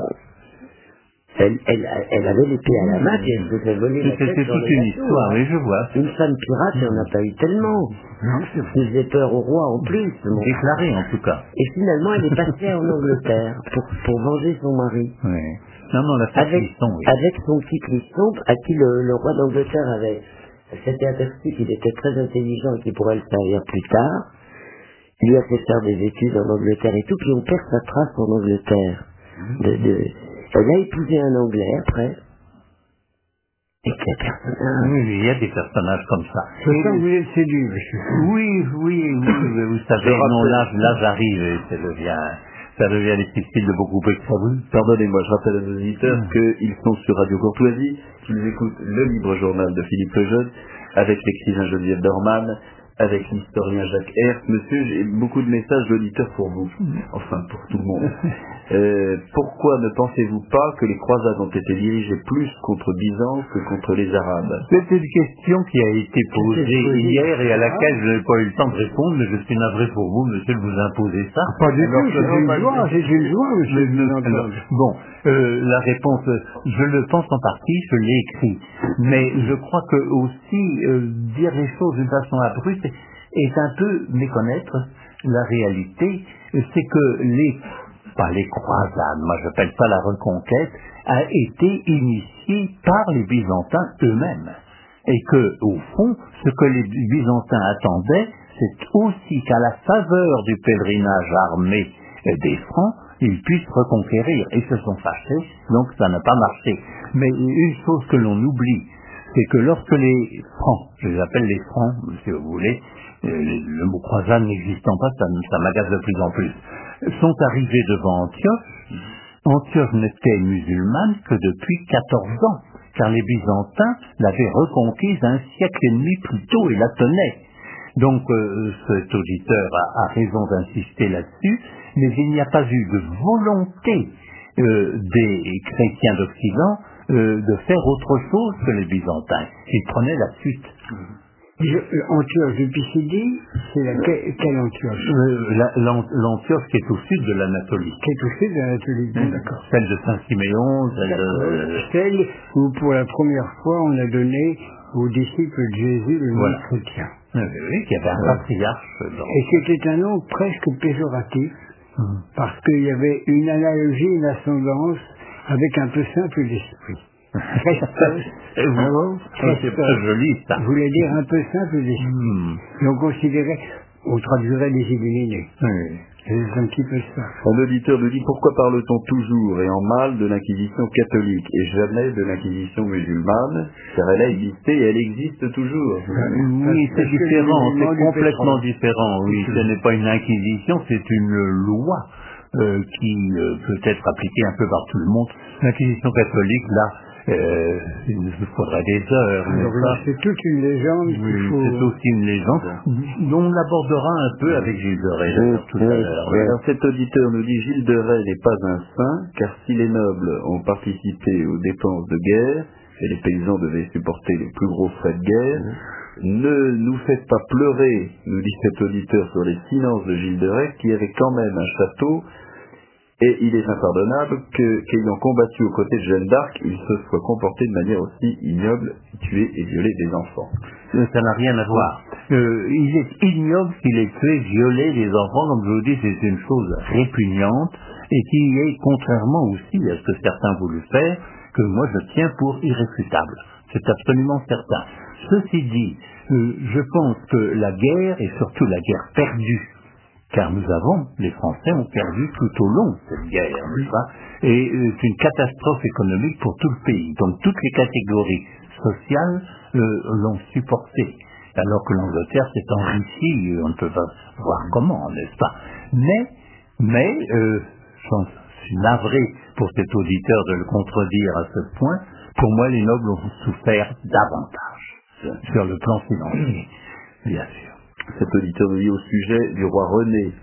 Elle, elle, elle avait l'épée à la main et elle se faisait voler la tête C'était sur toute les une bateaux, histoire, hein. oui, je vois. Une femme pirate, il n'y en a pas eu tellement. Non, c'est vrai. Qui faisait peur au roi en plus. Bon. Déclaré, en tout cas. Et finalement, elle est passée en Angleterre pour, pour venger son mari. Oui. Non, non, la Avec, Clisson, oui. avec son petit Clisson, à qui le, le roi d'Angleterre avait s'était aperçu qu'il était très intelligent et qu'il pourrait le servir plus tard. Il lui a fait faire des études en Angleterre et tout, puis on perd sa trace en Angleterre. De, de... Elle a épousé un Anglais après. Et quel personnage. Oui, il y a des personnages comme ça. Je sens que vous êtes séduit, monsieur. Oui, oui, oui, mais vous savez, Je non, rappelle- l'âge, l'âge arrive et ça devient, ça devient difficile de beaucoup extraver. Pardonnez-moi, je rappelle à nos auditeurs Mm. qu'ils sont sur Radio Courtoisie, qu'ils écoutent le libre journal de Philippe Lejeune, avec l'écrivain Geneviève Dorman, avec l'historien Jacques Herth. Monsieur, j'ai beaucoup de messages d'auditeurs pour vous, enfin pour tout le monde. Euh, pourquoi ne pensez-vous pas que les croisades ont été dirigées plus contre Byzance que contre les Arabes? C'est une question qui a été posée hier et à laquelle je n'ai pas eu le temps de répondre, mais je suis navré pour vous, monsieur, de vous imposer ça. Pas du Alors tout, que c'est non, une pas- joie, c'est une joie, monsieur, de vous Alors, entendre. bon, euh, la réponse, euh, je le pense en partie, je l'ai écrit, mais je crois que aussi euh, dire les choses d'une façon abrupte est un peu méconnaître la réalité. C'est que les, pas les croisades, moi j'appelle ça la reconquête, a été initiée par les Byzantins eux-mêmes. Et que, au fond, ce que les Byzantins attendaient, c'est aussi qu'à la faveur du pèlerinage armé des Francs, ils puissent reconquérir. Ils se sont fâchés, donc ça n'a pas marché. Mais une chose que l'on oublie, c'est que lorsque les Francs, je les appelle les Francs, si vous voulez, euh, le mot croisade n'existant pas, ça, ça m'agace de plus en plus, sont arrivés devant Antioche. Antioche n'était musulmane que depuis quatorze ans, car les Byzantins l'avaient reconquise un siècle et demi plus tôt et la tenaient. Donc euh, cet auditeur a, a raison d'insister là-dessus, mais il n'y a pas eu de volonté euh, des chrétiens d'Occident euh, de faire autre chose que les Byzantins. Ils prenaient la suite. Je- euh, Antioche de Pisidie, c'est laquelle, quelle Antioche? Euh, la- l'An- L'Antioche qui est au sud de l'Anatolie. Qui est au sud de l'Anatolie. Bon, d'accord. Celle de Saint-Siméon, celle Euh, de... Celle où pour la première fois on a donné aux disciples de Jésus le nom Voilà. de chrétien. Oui, oui, qui avait un patriarche dans... Et c'était un nom presque péjoratif, Mhm. parce qu'il y avait une analogie, une ascendance avec un peu simple d'esprit. Christos, Et vous- alors, c'est Christos très joli, ça. voulait dire un peu simple d'esprit. Hmm. Et on considérait, on traduirait des illuminés. Oui. C'est un petit peu ça. Un auditeur nous dit pourquoi parle-t-on toujours et en mal de l'inquisition catholique et jamais de l'inquisition musulmane, car elle a existé et elle existe toujours. Oui, c'est Parce que différent, le mouvement c'est du complètement pétrole. différent. Oui, ce n'est pas une inquisition, c'est une loi euh, qui euh, peut être appliquée un peu par tout le monde. L'inquisition catholique, là, euh, il nous faudrait des heures. Alors n'est-ce là, pas? c'est toute une légende qu'il Oui, faut... c'est aussi une légende dont on l'abordera un peu avec Gilles de Rais d'ailleurs, tout à l'heure. Oui, alors cet auditeur nous dit Gilles de Rais n'est pas un saint, car si les nobles ont participé aux dépenses de guerre, et les paysans devaient supporter les plus gros frais de guerre, ne nous faites pas pleurer, nous dit cet auditeur, sur les finances de Gilles de Rais, qui avait quand même un château, et il est impardonnable que, qu'ayant combattu aux côtés de Jeanne d'Arc, il se soit comporté de manière aussi ignoble, tuer et violer des enfants. Euh, Ça n'a rien à voir. Euh, il est ignoble qu'il ait tué, violé des enfants, comme je vous dis, c'est une chose répugnante, et qui est, contrairement aussi à ce que certains voulaient faire, que moi je tiens pour irréfutable. C'est absolument certain. Ceci dit, euh, je pense que la guerre, et surtout la guerre perdue, car nous avons, les Français ont perdu tout au long de cette guerre, n'est-ce pas? Et euh, c'est une catastrophe économique pour tout le pays. Donc toutes les catégories sociales euh, l'ont supporté. Alors que l'Angleterre s'est enrichie, on ne peut pas voir comment, n'est-ce pas? Mais, mais, euh, j'en suis navré pour cet auditeur de le contredire à ce point, pour moi les nobles ont souffert davantage sur le plan financier, bien sûr. Cet auditeur nous dit au sujet du roi René.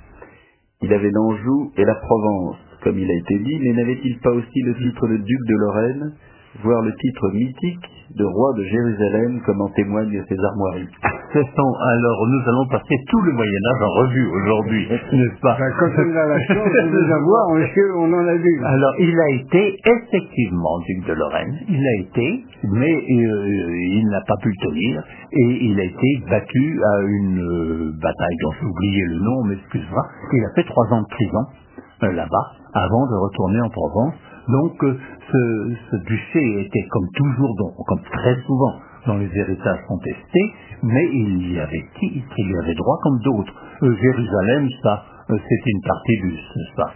Il avait l'Anjou et la Provence, comme il a été dit, mais n'avait-il pas aussi le titre de duc de Lorraine, voire le titre mythique de roi de Jérusalem, comme en témoignent ses armoiries? Ce sont, alors, nous allons passer tout le Moyen-Âge en revue aujourd'hui, n'est-ce pas? Ben, quand on a la chance de les avoir, on, on en a vu. Alors, il a été effectivement duc de Lorraine, il a été, mais euh, il n'a pas pu le tenir, et il a été battu à une euh, bataille dont j'ai oublié le nom, mais excuse-moi. Il a fait trois ans de prison euh, là-bas, avant de retourner en Provence. Donc, euh, ce, ce duché était comme toujours, donc, comme très souvent, dans les héritages contestés, mais il y avait titre, il y avait droit comme d'autres. Euh, Jérusalem, ça, euh, c'était une partie du, n'est-ce pas?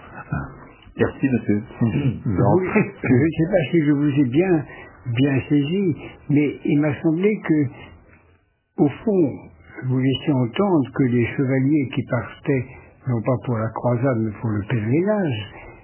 Merci, monsieur. Oui, je ne sais pas si je vous ai bien, bien saisi, mais il m'a semblé que, au fond, vous laissiez entendre que les chevaliers qui partaient, non pas pour la croisade, mais pour le pèlerinage,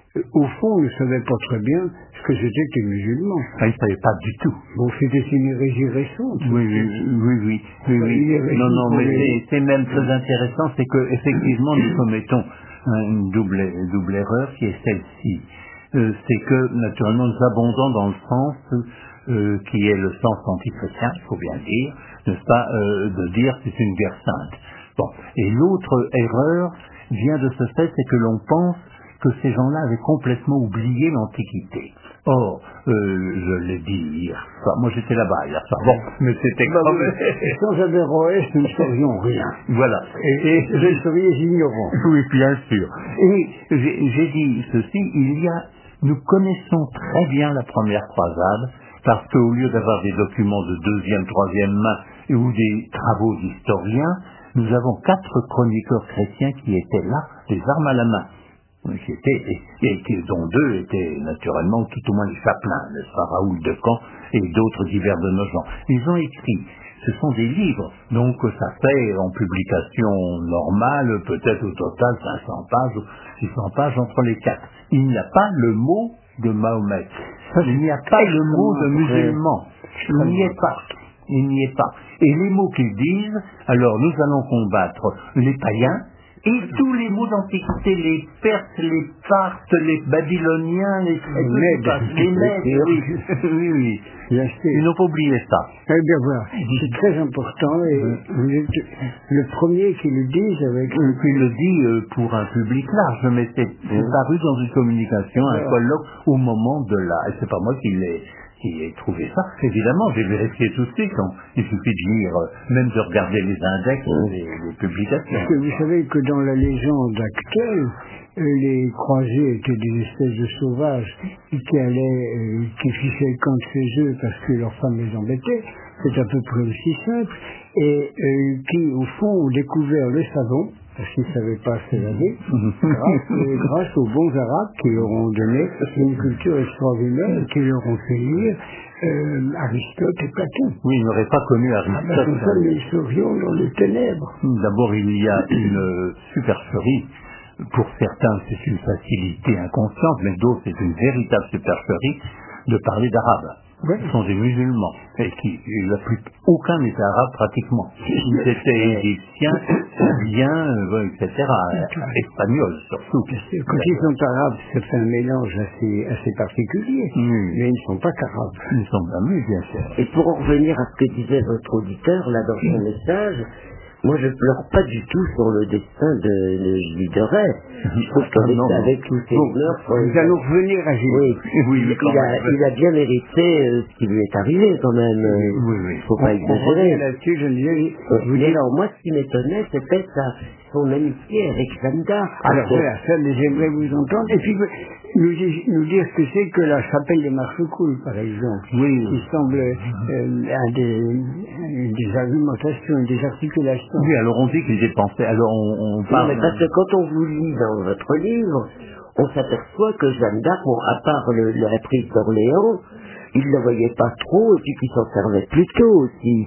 au fond, ne savaient pas très bien ce que c'était que les musulmans. Ah, ils ne savaient pas du tout. Bon, c'était une hérésie récente. Oui, oui, oui, oui, oui, oui. Non, non, mais c'est, c'est même très intéressant, c'est que effectivement nous commettons une double, double erreur qui est celle-ci. Euh, c'est que naturellement nous abondons dans le sens euh, qui est le sens antichrétien, il faut bien dire, n'est-ce pas, euh, de dire que c'est une guerre sainte. Bon, et l'autre erreur vient de ce fait, c'est que l'on pense que ces gens-là avaient complètement oublié l'Antiquité. Or, euh, je l'ai dit hier soir, moi j'étais là-bas hier soir, bon, mais c'était bah, quand oui. même... Sans Averroès, nous ne saurions rien. Voilà. Et, et je seriez ignorant. Oui, bien sûr. Et j'ai, j'ai dit ceci, il y a, nous connaissons très bien la première croisade, parce qu'au lieu d'avoir des documents de deuxième, troisième main, ou des travaux d'historiens, nous avons quatre chroniqueurs chrétiens qui étaient là, les armes à la main. Qui étaient, et, et qui, dont deux étaient naturellement tout au moins les chapelains, n'est-ce pas, Raoul de Camp et d'autres divers de nos gens. Ils ont écrit, ce sont des livres, donc ça fait en publication normale peut-être au total cinq cents pages ou six cents pages entre les quatre. Il n'y a pas le mot de Mahomet, il n'y a pas le mot de musulman, il n'y est pas. Il n'y est pas. Et les mots qu'ils disent, alors nous allons combattre les païens, et tous les mots d'antiquité, les Perses, les Parthes, les Babyloniens, les Mèdes, les Mèdes, oui, oui, oui. Ils n'ont pas oublié ça. Eh bien voilà, c'est très important et vous êtes le premier qui le dit avec... Qui le dit euh, pour un public large, mais c'est, c'est paru dans une communication, un colloque au moment de la... Et c'est pas moi qui l'ai... qui ai trouvé ça. Évidemment, j'ai vérifié tout de suite. On, il suffit de lire, euh, même de regarder les index, les, les publications. Parce que vous savez que dans la légende actuelle, euh, les croisés étaient des espèces de sauvages qui allaient, euh, qui fichaient le camp de chez eux parce que leurs femmes les embêtaient. C'est à peu près aussi simple. Et euh, qui, au fond, ont découvert le savon, parce qu'ils ne savaient pas se laver, grâce, euh, grâce aux bons arabes qui leur ont donné une culture extraordinaire, qui leur ont fait lire euh, Aristote et Platon. Oui, ils n'auraient pas connu Aristote. Ah ben, comme ça, nous serions dans les ténèbres. D'abord, il y a une euh, supercherie. Pour certains, c'est une facilité inconsciente, mais d'autres, c'est une véritable supercherie de parler d'arabe. Ouais. Ce sont des musulmans, et qui, la plus, aucun n'était arabe pratiquement. Ils étaient égyptiens, syriens, euh, et cetera, espagnols surtout. Quand ils sont arabes, ça fait un mélange assez, assez particulier, mmh. mais ils ne sont pas qu'arabes. Ils sont amus, bien sûr. Et pour en revenir à ce que disait votre auditeur, là, dans son message, moi, je pleure pas du tout sur le destin de, de Gilles de Rais. Je trouve qu'avec non, non. avec tous ces Bon, meurtres... nous allons revenir à Gilles. Oui, oui, il, quand il, a, même. il a bien mérité euh, ce qui lui est arrivé, quand même. Oui, oui. Faut pas On exagérer. revient là-dessus, je disais... Euh, mais alors, moi, ce qui m'étonnait, c'était sa, son amitié avec Jeanne d'Arc. Alors voilà, ça, mais j'aimerais vous entendre. Et puis, nous, di- nous dire ce que c'est que la chapelle des Marchecoules, par exemple. Oui. Qui semble euh, un des, une des argumentations, une des articulations. Oui, alors on dit qu'ils dépensaient, alors on, on Non, parle... mais parce que quand on vous lit dans votre livre, on s'aperçoit que Jeanne d'Arc, bon, à part le, la prise d'Orléans, il ne la voyait pas trop, et puis qu'il s'en servait plutôt aussi.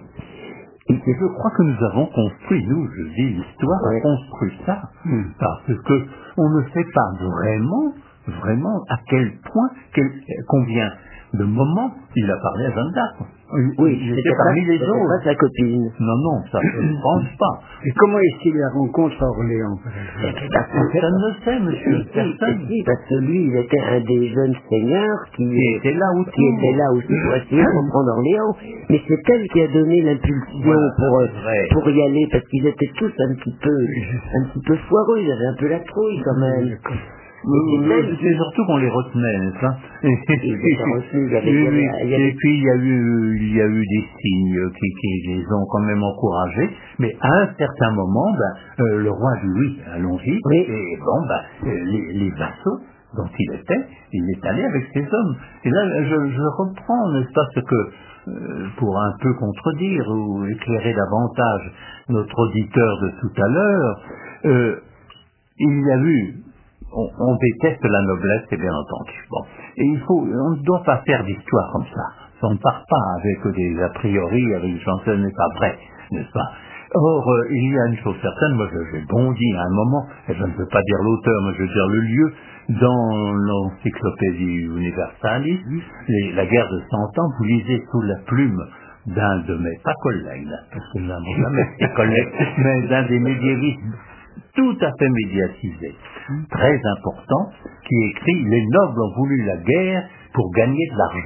Et je crois que nous avons construit, nous, je dis, l'histoire Ouais. a construit ça, hmm. parce que on ne sait pas vraiment, vraiment à quel point, quel, combien de moments il a parlé à Jeanne d'Arc. Oui, il était c'était parmi pas, les c'était autres. pas sa copine. Non, non, ça je ne pense pas. Et comment est-ce qu'il la rencontre à Orléans, par exemple? Personne ne sait, monsieur, Si, personne. si, si, parce que lui, il était un des jeunes seigneurs qui, Qui était là aussi. qui était là aussi pour essayer de reprendre Orléans. Mais c'est elle qui a donné l'impulsion Voilà, pour, euh, c'est vrai. pour y aller, parce qu'ils étaient tous un petit peu, un petit peu foireux, ils avaient un peu la trouille quand même. Oui, c'est oui, elle c'est qui- surtout qu'on les retenait, n'est-ce pas? Ils étaient retenus, il y avait- Oui, il y avait- oui. il y avait- Et puis il y a eu, il y a eu des signes qui, qui les ont quand même encouragés, mais à un certain moment, ben, euh, le roi dit oui, allons-y, Oui. et bon, ben, euh, les, les vassaux dont il était, il est allé avec ses hommes. Et là, je, je reprends, n'est-ce pas, ce que, euh, pour un peu contredire ou éclairer davantage notre auditeur de tout à l'heure, euh, il y a eu, on, on déteste la noblesse, c'est bien entendu. Bon. Et il faut, on ne doit pas faire d'histoire comme ça. On ne part pas avec des a priori, avec une chanson, ce n'est pas vrai, n'est-ce pas? Or, euh, il y a une chose certaine, moi je- j'ai bondi à un moment, et je ne veux pas dire l'auteur, mais je veux dire le lieu, dans l'encyclopédie Universalis, les- la guerre de Cent Ans, vous lisez sous la plume d'un de mes, pas collègues, parce que nous n'avons jamais été collègues, mais d'un des médiévistes tout à fait médiatisé, très important, qui écrit « Les nobles ont voulu la guerre pour gagner de l'argent ».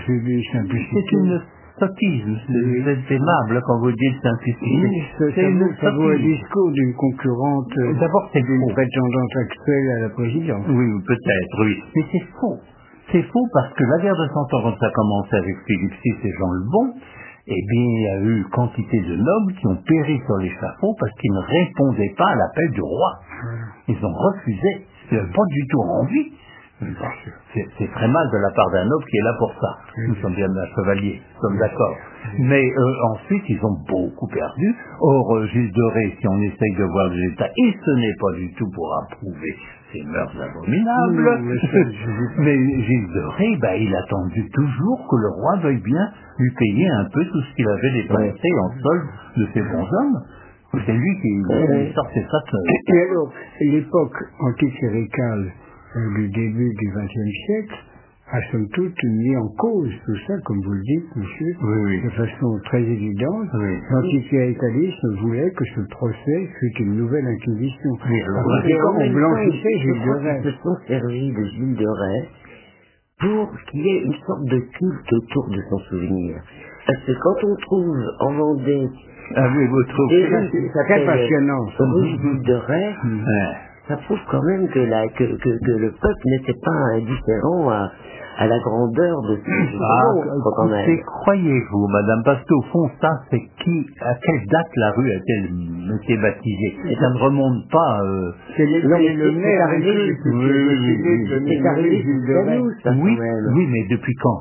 C'est une sottise, Oui. vous êtes aimable quand vous dites simplicité. Oui, ça, C'est ça une vaut, ça vaut un sottise. discours d'une concurrente, euh, D'abord, c'est d'une faux. prétendante actuelle à la présidence. Oui, peut-être, oui. Mais c'est faux. C'est faux parce que la guerre de Cent Ans, quand ça a commencé avec Philippe six et Jean le Bon, eh bien, il y a eu quantité de nobles qui ont péri sur l'échafaud parce qu'ils ne répondaient pas à l'appel du roi. Ils ont refusé. Ils n'avaient pas du tout envie. C'est c'est très mal de la part d'un noble qui est là pour ça. Nous sommes bien un chevalier, nous sommes d'accord. Mais euh, ensuite, ils ont beaucoup perdu. Or, euh, Gilles de Rais, si on essaye de voir les États, et ce n'est pas du tout pour approuver ces mœurs abominables, Non, mais ça, je- mais Gilles de Rais, bah, il a attendu toujours que le roi veuille bien lui payer un peu tout ce qu'il avait dépensé en solde de ses bons hommes. C'est lui qui qui sortait ça. de- Et alors, l'époque anticléricale euh, du début du vingtième siècle a somme toute mis en cause tout ça, comme vous le dites, monsieur, Oui, oui. de façon très évidente. Oui. L'anticléricalisme voulait que ce procès fût une nouvelle inquisition. Oui, alors, Par Et en conséquent, on même temps, blanchissait je Gilles de crois Rais. qu'ils se sont servis de Gilles de Rais pour qu'il y ait une sorte de culte autour de son souvenir. Parce que quand on trouve en Vendée Ah oui, vous trouvez des rues qui Très s'appellent passionnant. rue Gilles de Rais, Ouais. ça prouve quand même que, la, que, que, que le peuple n'était pas indifférent à, à la grandeur de ce Ah, jour quand on a... écoutez, croyez-vous, madame, parce qu'au fond, ça, c'est qui, à quelle date la rue a-t-elle été baptisée? Et ça ne remonte pas, euh... C'est les- Non, mais c'est le c'est maire arrivé École jusqu'à- qui Oui, a oui, décidé oui, de oui. donner C'est le arrivé nom Gilles de jusqu'à Rais. nous, ça, oui, quand même. oui, mais depuis quand?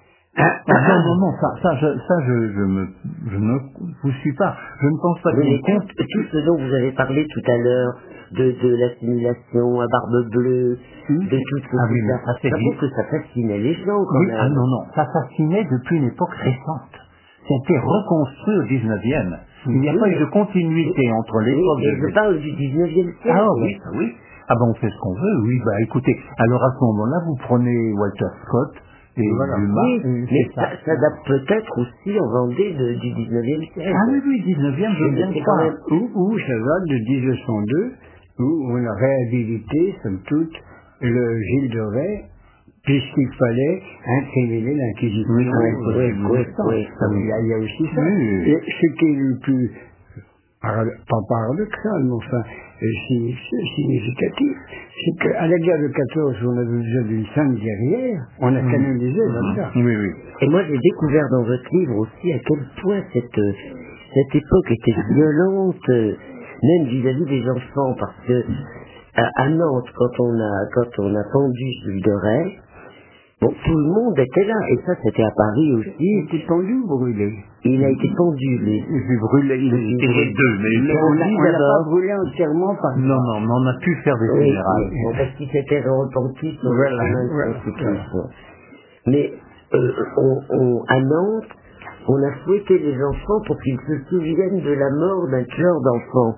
Ah, non, non, non, ça, ça, je, ça, je, je me, je ne vous suis pas. Je ne pense pas Oui, mais qu'on tout, compte. tout ce dont vous avez parlé tout à l'heure, de, de l'assimilation à barbe bleue, Hmm. de tout ce Ah oui, ça, mais ça, c'est ça dit. prouve que ça fascinait les gens quand Oui, même. ah non, non, ça fascinait depuis une époque récente. C'était reconstruit au dix-neuvième. Il n'y a Oui, pas eu mais- de continuité entre Oui, l'époque mais de... je parle du dix-neuvième siècle. Ah oui, ah oui. Ah ben on fait ce qu'on veut, oui, bah écoutez, alors à ce moment-là, vous prenez Walter Scott et Voilà. Dumas, Oui, et mais c'est ça, ça date peut-être aussi en Vendée de- du dix-neuvième siècle. Ah oui, oui, dix-neuvième, je Mais viens c'est de quand croire. même- Ou, ou ça date de mille neuf cent deux, où on a réhabilité, somme toute, le Gilles de Rais, puisqu'il fallait incriminer l'Inquisition. Oui, oui, euh, oui, du oui, temps. oui. Il y a, il y a aussi ça. Oui. Et ce qui est le plus, parado- pas paradoxal, mais enfin, euh, signi- significatif, c'est qu'à la guerre de quatorze, on avait besoin d'une sainte guerrière, on a canonisé là-dedans. Oui, oui. Et moi, j'ai découvert dans votre livre aussi à quel point cette, euh, cette époque était violente, euh, même vis-à-vis des enfants, parce que à, à Nantes, quand on a, quand on a pendu Gilles de Rais, bon, tout le monde était là, et ça, c'était à Paris aussi. Il était pendu ou brûlé? Il a été pendu, lui. Il fut brûlé, il était les deux, mais Mais je on vous l'a dis on l'a d'abord- pas brûlé entièrement par Non, non, mais on a pu faire des Oui, funérailles. bon, parce qu'il s'était repenti sur Voilà, le chemin de voilà, son cyclisme. Mais euh, on, on- à Nantes, on a fouetté les enfants pour qu'ils se souviennent de la mort d'un tueur d'enfants.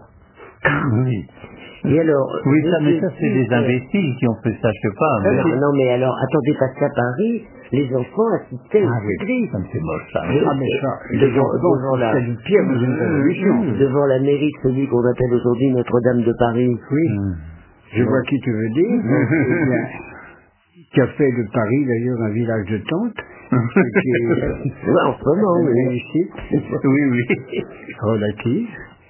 Oui. Et alors, Oui, je ça, mais me ça, c'est dis des que- imbéciles qui ont fait ça, je sais pas. Non, mais- non, mais alors, attendez, parce qu'à Paris, les enfants assistaient Ah au oui, cyclisme. ça me fait moche, ça. Et- Ah, mais ça, et les devant, enfants, devant la, c'est du pire dans une révolution. devant la mairie de celui qu'on appelle aujourd'hui Notre-Dame de Paris. Oui, Hum. je vois qui tu veux dire. Eh bien, qui a fait de Paris d'ailleurs un village de tente, ce qui est Ouais, en ce moment, une oui. réussite Oui, oui. relative.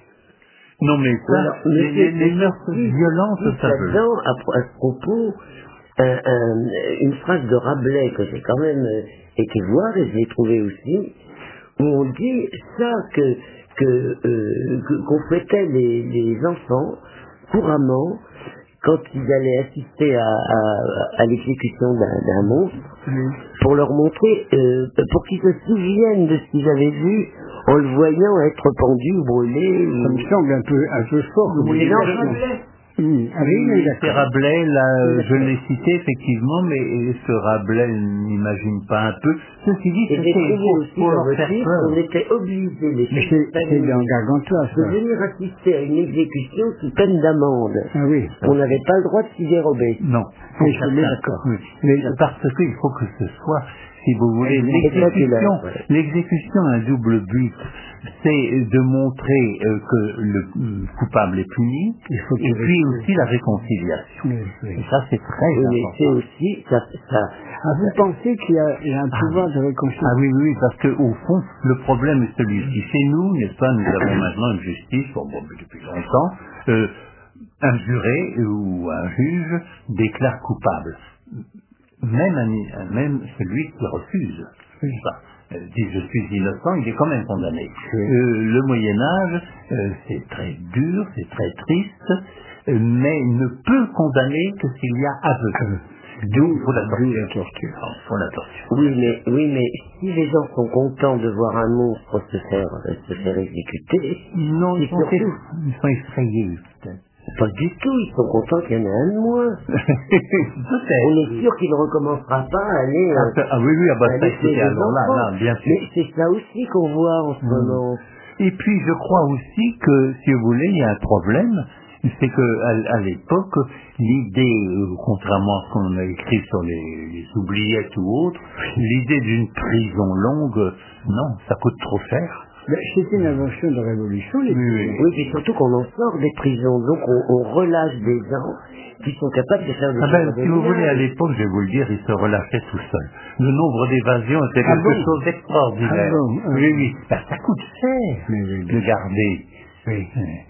Non, mais ça, Alors, les, monsieur- les, les monsieur mœurs Smith violentes, dit ça veut. là-dedans, à, pro- à ce propos, un- un- une phrase de Rabelais que j'ai quand même euh, été voir et je l'ai trouvée aussi, où on dit ça que que, euh, que- qu'on fouettait les, les enfants couramment quand ils allaient assister à, à, à l'exécution d'un, d'un monstre, pour leur montrer, euh, pour qu'ils se souviennent de ce qu'ils avaient vu en le voyant être pendu ou brûlé. Ça Ou... me semble un peu, un peu fort. comme Mais non, illustration. Rabelais. Mmh. Ah oui, mais d'accord. C'est Rabelais, là, D'accord. je l'ai cité effectivement, mais ce Rabelais n'imagine pas un peu. Ceci dit, Et j'ai c'était trouvé pour, aussi pour dans leur votre faire livre peur. qu'on était obligés, les Mais chefs c'est de c'est famille, dans Gargantua, de ça. venir assister à une exécution sous peine d'amende. Ah oui. On n'avait pas le droit de s'y dérober. Non, Ah, je suis bien certain. d'accord. Oui. Mais parce qu'il faut que ce soit, si vous voulez, l'exécution, spectaculaire, ouais. l'exécution a un double but. C'est de montrer euh, que le euh, coupable est puni, Il faut et qu'il puis reste- aussi la réconciliation. Oui, oui. Et ça, c'est très Oui, mais c'est important. aussi, ça, ça, Ah, vous pensez qu'il y a, il y a un Ah, pouvoir oui. de Ah réconciliation? oui, oui, oui, parce que au fond, le problème est celui-ci. Chez nous, n'est-ce pas, nous avons maintenant une justice, bon, bon, depuis longtemps, euh, un juré ou un juge déclare coupable. Même, un, même celui qui refuse. Enfin, euh, dit je suis innocent, il est quand même condamné. Oui. Euh, le Moyen-Âge, euh, c'est très dur, c'est très triste, euh, mais ne peut condamner que s'il y a aveu. D'où il faut la D'où la torture. torture. Ah, il faut la torture. oui, mais, oui, mais si les gens sont contents de voir un monstre se faire, euh, se faire exécuter, Non, ils c'est sont, surtout, ils sont effrayés, peut-être. pas du tout, ils sont contents qu'il y en ait un de moins. Peut-être. On est sûr qu'il ne recommencera pas à aller, Ah, euh, ça- ah oui, oui, ah bah, à ça, aller tuer c'était des alors là, enfants. là, bien sûr. Mais c'est ça aussi qu'on voit en ce Mm. moment. Et puis, je crois aussi que, si vous voulez, il y a un problème, c'est que à, à l'époque, l'idée, euh, contrairement à ce qu'on a écrit sur les, les oubliettes ou autres, l'idée d'une prison longue, non, ça coûte trop cher. Ben, c'est une invention de révolution, les Oui, oui. Oui, puis surtout qu'on en sort des prisons, donc on, on relâche des gens qui sont capables de faire des Ah ben, choses si vous voulez, à abominables. l'époque, je vais vous le dire, ils se relâchaient tout seuls. Le nombre d'évasions était Ah quelque bon chose d'extraordinaire. Ah bon, ah oui, bon. oui. Ben, ça coûte cher Oui, oui, de oui. garder. Oui.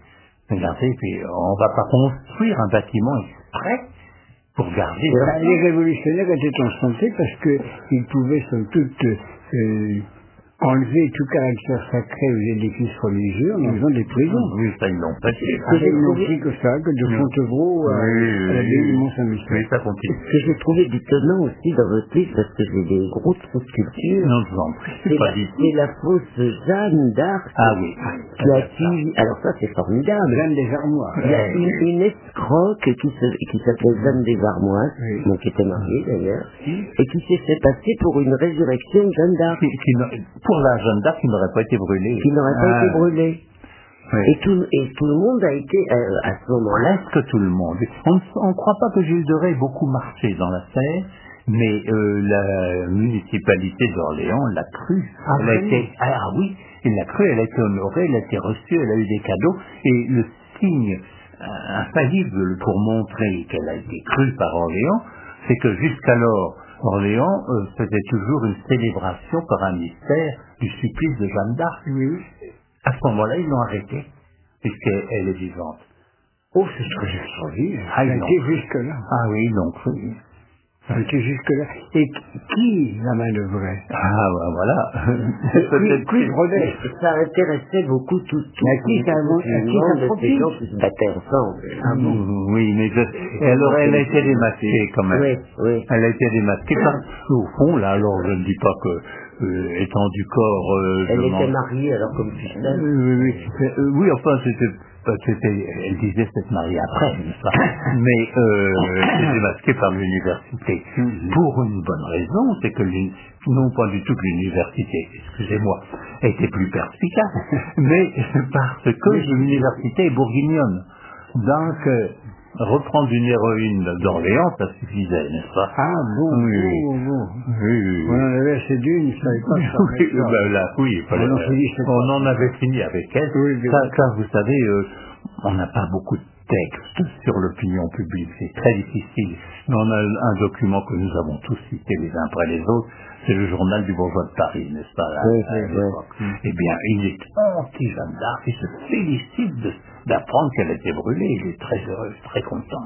De garder, puis on va pas construire un bâtiment exprès pour garder. Ben, les révolutionnaires étaient en santé parce qu'ils pouvaient, somme toute, euh, enlever tout caractère sacré aux édifices religieux en en faisant des prisons. Oui, ça, ils l'ont fait. Ah, ils n'ont pris que ça, que de Fontevraud à, Oui, à l'abbaye oui, du oui. Mont-Saint-Michel. Oui, ça continue. Ce que j'ai trouvé d'étonnant aussi dans votre livre, parce que j'ai des grosses sculptures, Non, je vous en prie, c'est c'est pas la, dit. c'est la fausse Jeanne d'Arc Ah oui. qui a tué. Alors ça, c'est formidable. Jeanne des Armoires. Il y a une, une escroque qui, se, qui s'appelait Jeanne des Armoises, Oui. donc qui était mariée d'ailleurs, et qui s'est fait passer pour une résurrection de Jeanne d'Arc, Qui- qui n'a- pour la Jeanne d'Arc, qui n'aurait pas été brûlée. qui n'aurait pas Ah, été brûlée. oui. Et tout, et tout le monde a été, euh, à ce moment-là, Presque tout le monde. On ne croit pas que Gilles de Rais ait beaucoup marché dans l'affaire, mais euh, la municipalité d'Orléans l'a cru. Ah, elle a vraiment été, ah oui, elle l'a cru, elle a été honorée, elle a été reçue, elle a eu des cadeaux, et le signe euh, infaillible pour montrer qu'elle a été crue par Orléans, c'est que jusqu'alors, Orléans euh, faisait toujours une célébration par un mystère du supplice de Jeanne d'Arc. Oui. À ce moment-là, ils l'ont arrêtée, puisqu'elle est vivante. Oh, c'est très extraordinaire. Ah, Ça a ils été l'ont. jusque-là. Ah oui, donc oui. Ça a été jusque-là. Et qui la manœuvrait? Ah bah voilà. Qui, Peut-être qui que- brodait? ça intéressait beaucoup tout, tout, Mais à qui ça tout, à qui ça de ces profite? gens qui se battaient ensemble. Ah bon? Mm, Oui, mais je- et alors elle a été démasquée quand même. Oui, oui. Elle a été démasquée par... Au fond, là, alors je ne dis pas que, euh, étant du corps... euh, Elle je était m'en- mariée, alors comme tu sais. Oui, oui, oui. Mais, euh, oui, enfin, c'était... c'était- elle disait s'être mariée après, n'est-ce pas? Mais euh, elle était démasquée par l'université. Pour une bonne raison, c'est que, l'uni- non pas du tout que l'université, excusez-moi, était plus perspicace, mais parce que l'université est bourguignonne. Donc, euh, reprendre une héroïne d'Orléans, ça suffisait, n'est-ce pas? Ah bon, Oui, oui. bon, bon. Oui, oui, On oui. en avait assez d'une, il ne savait pas ça. Oui, ben là, oui, il fallait- On en finissait pas. on en avait fini avec elle. Oui, bien. Car, car vous savez, euh, on n'a pas beaucoup de textes sur l'opinion publique, c'est très difficile. Mais on a un document que nous avons tous cités les uns après les autres, c'est le journal du bourgeois de Paris, n'est-ce pas, à, Oui, à oui, l'époque. Eh bien, il est anti-Jeanne d'Arc, il se félicite de- d'apprendre qu'elle a été brûlée, il est très heureux, très content.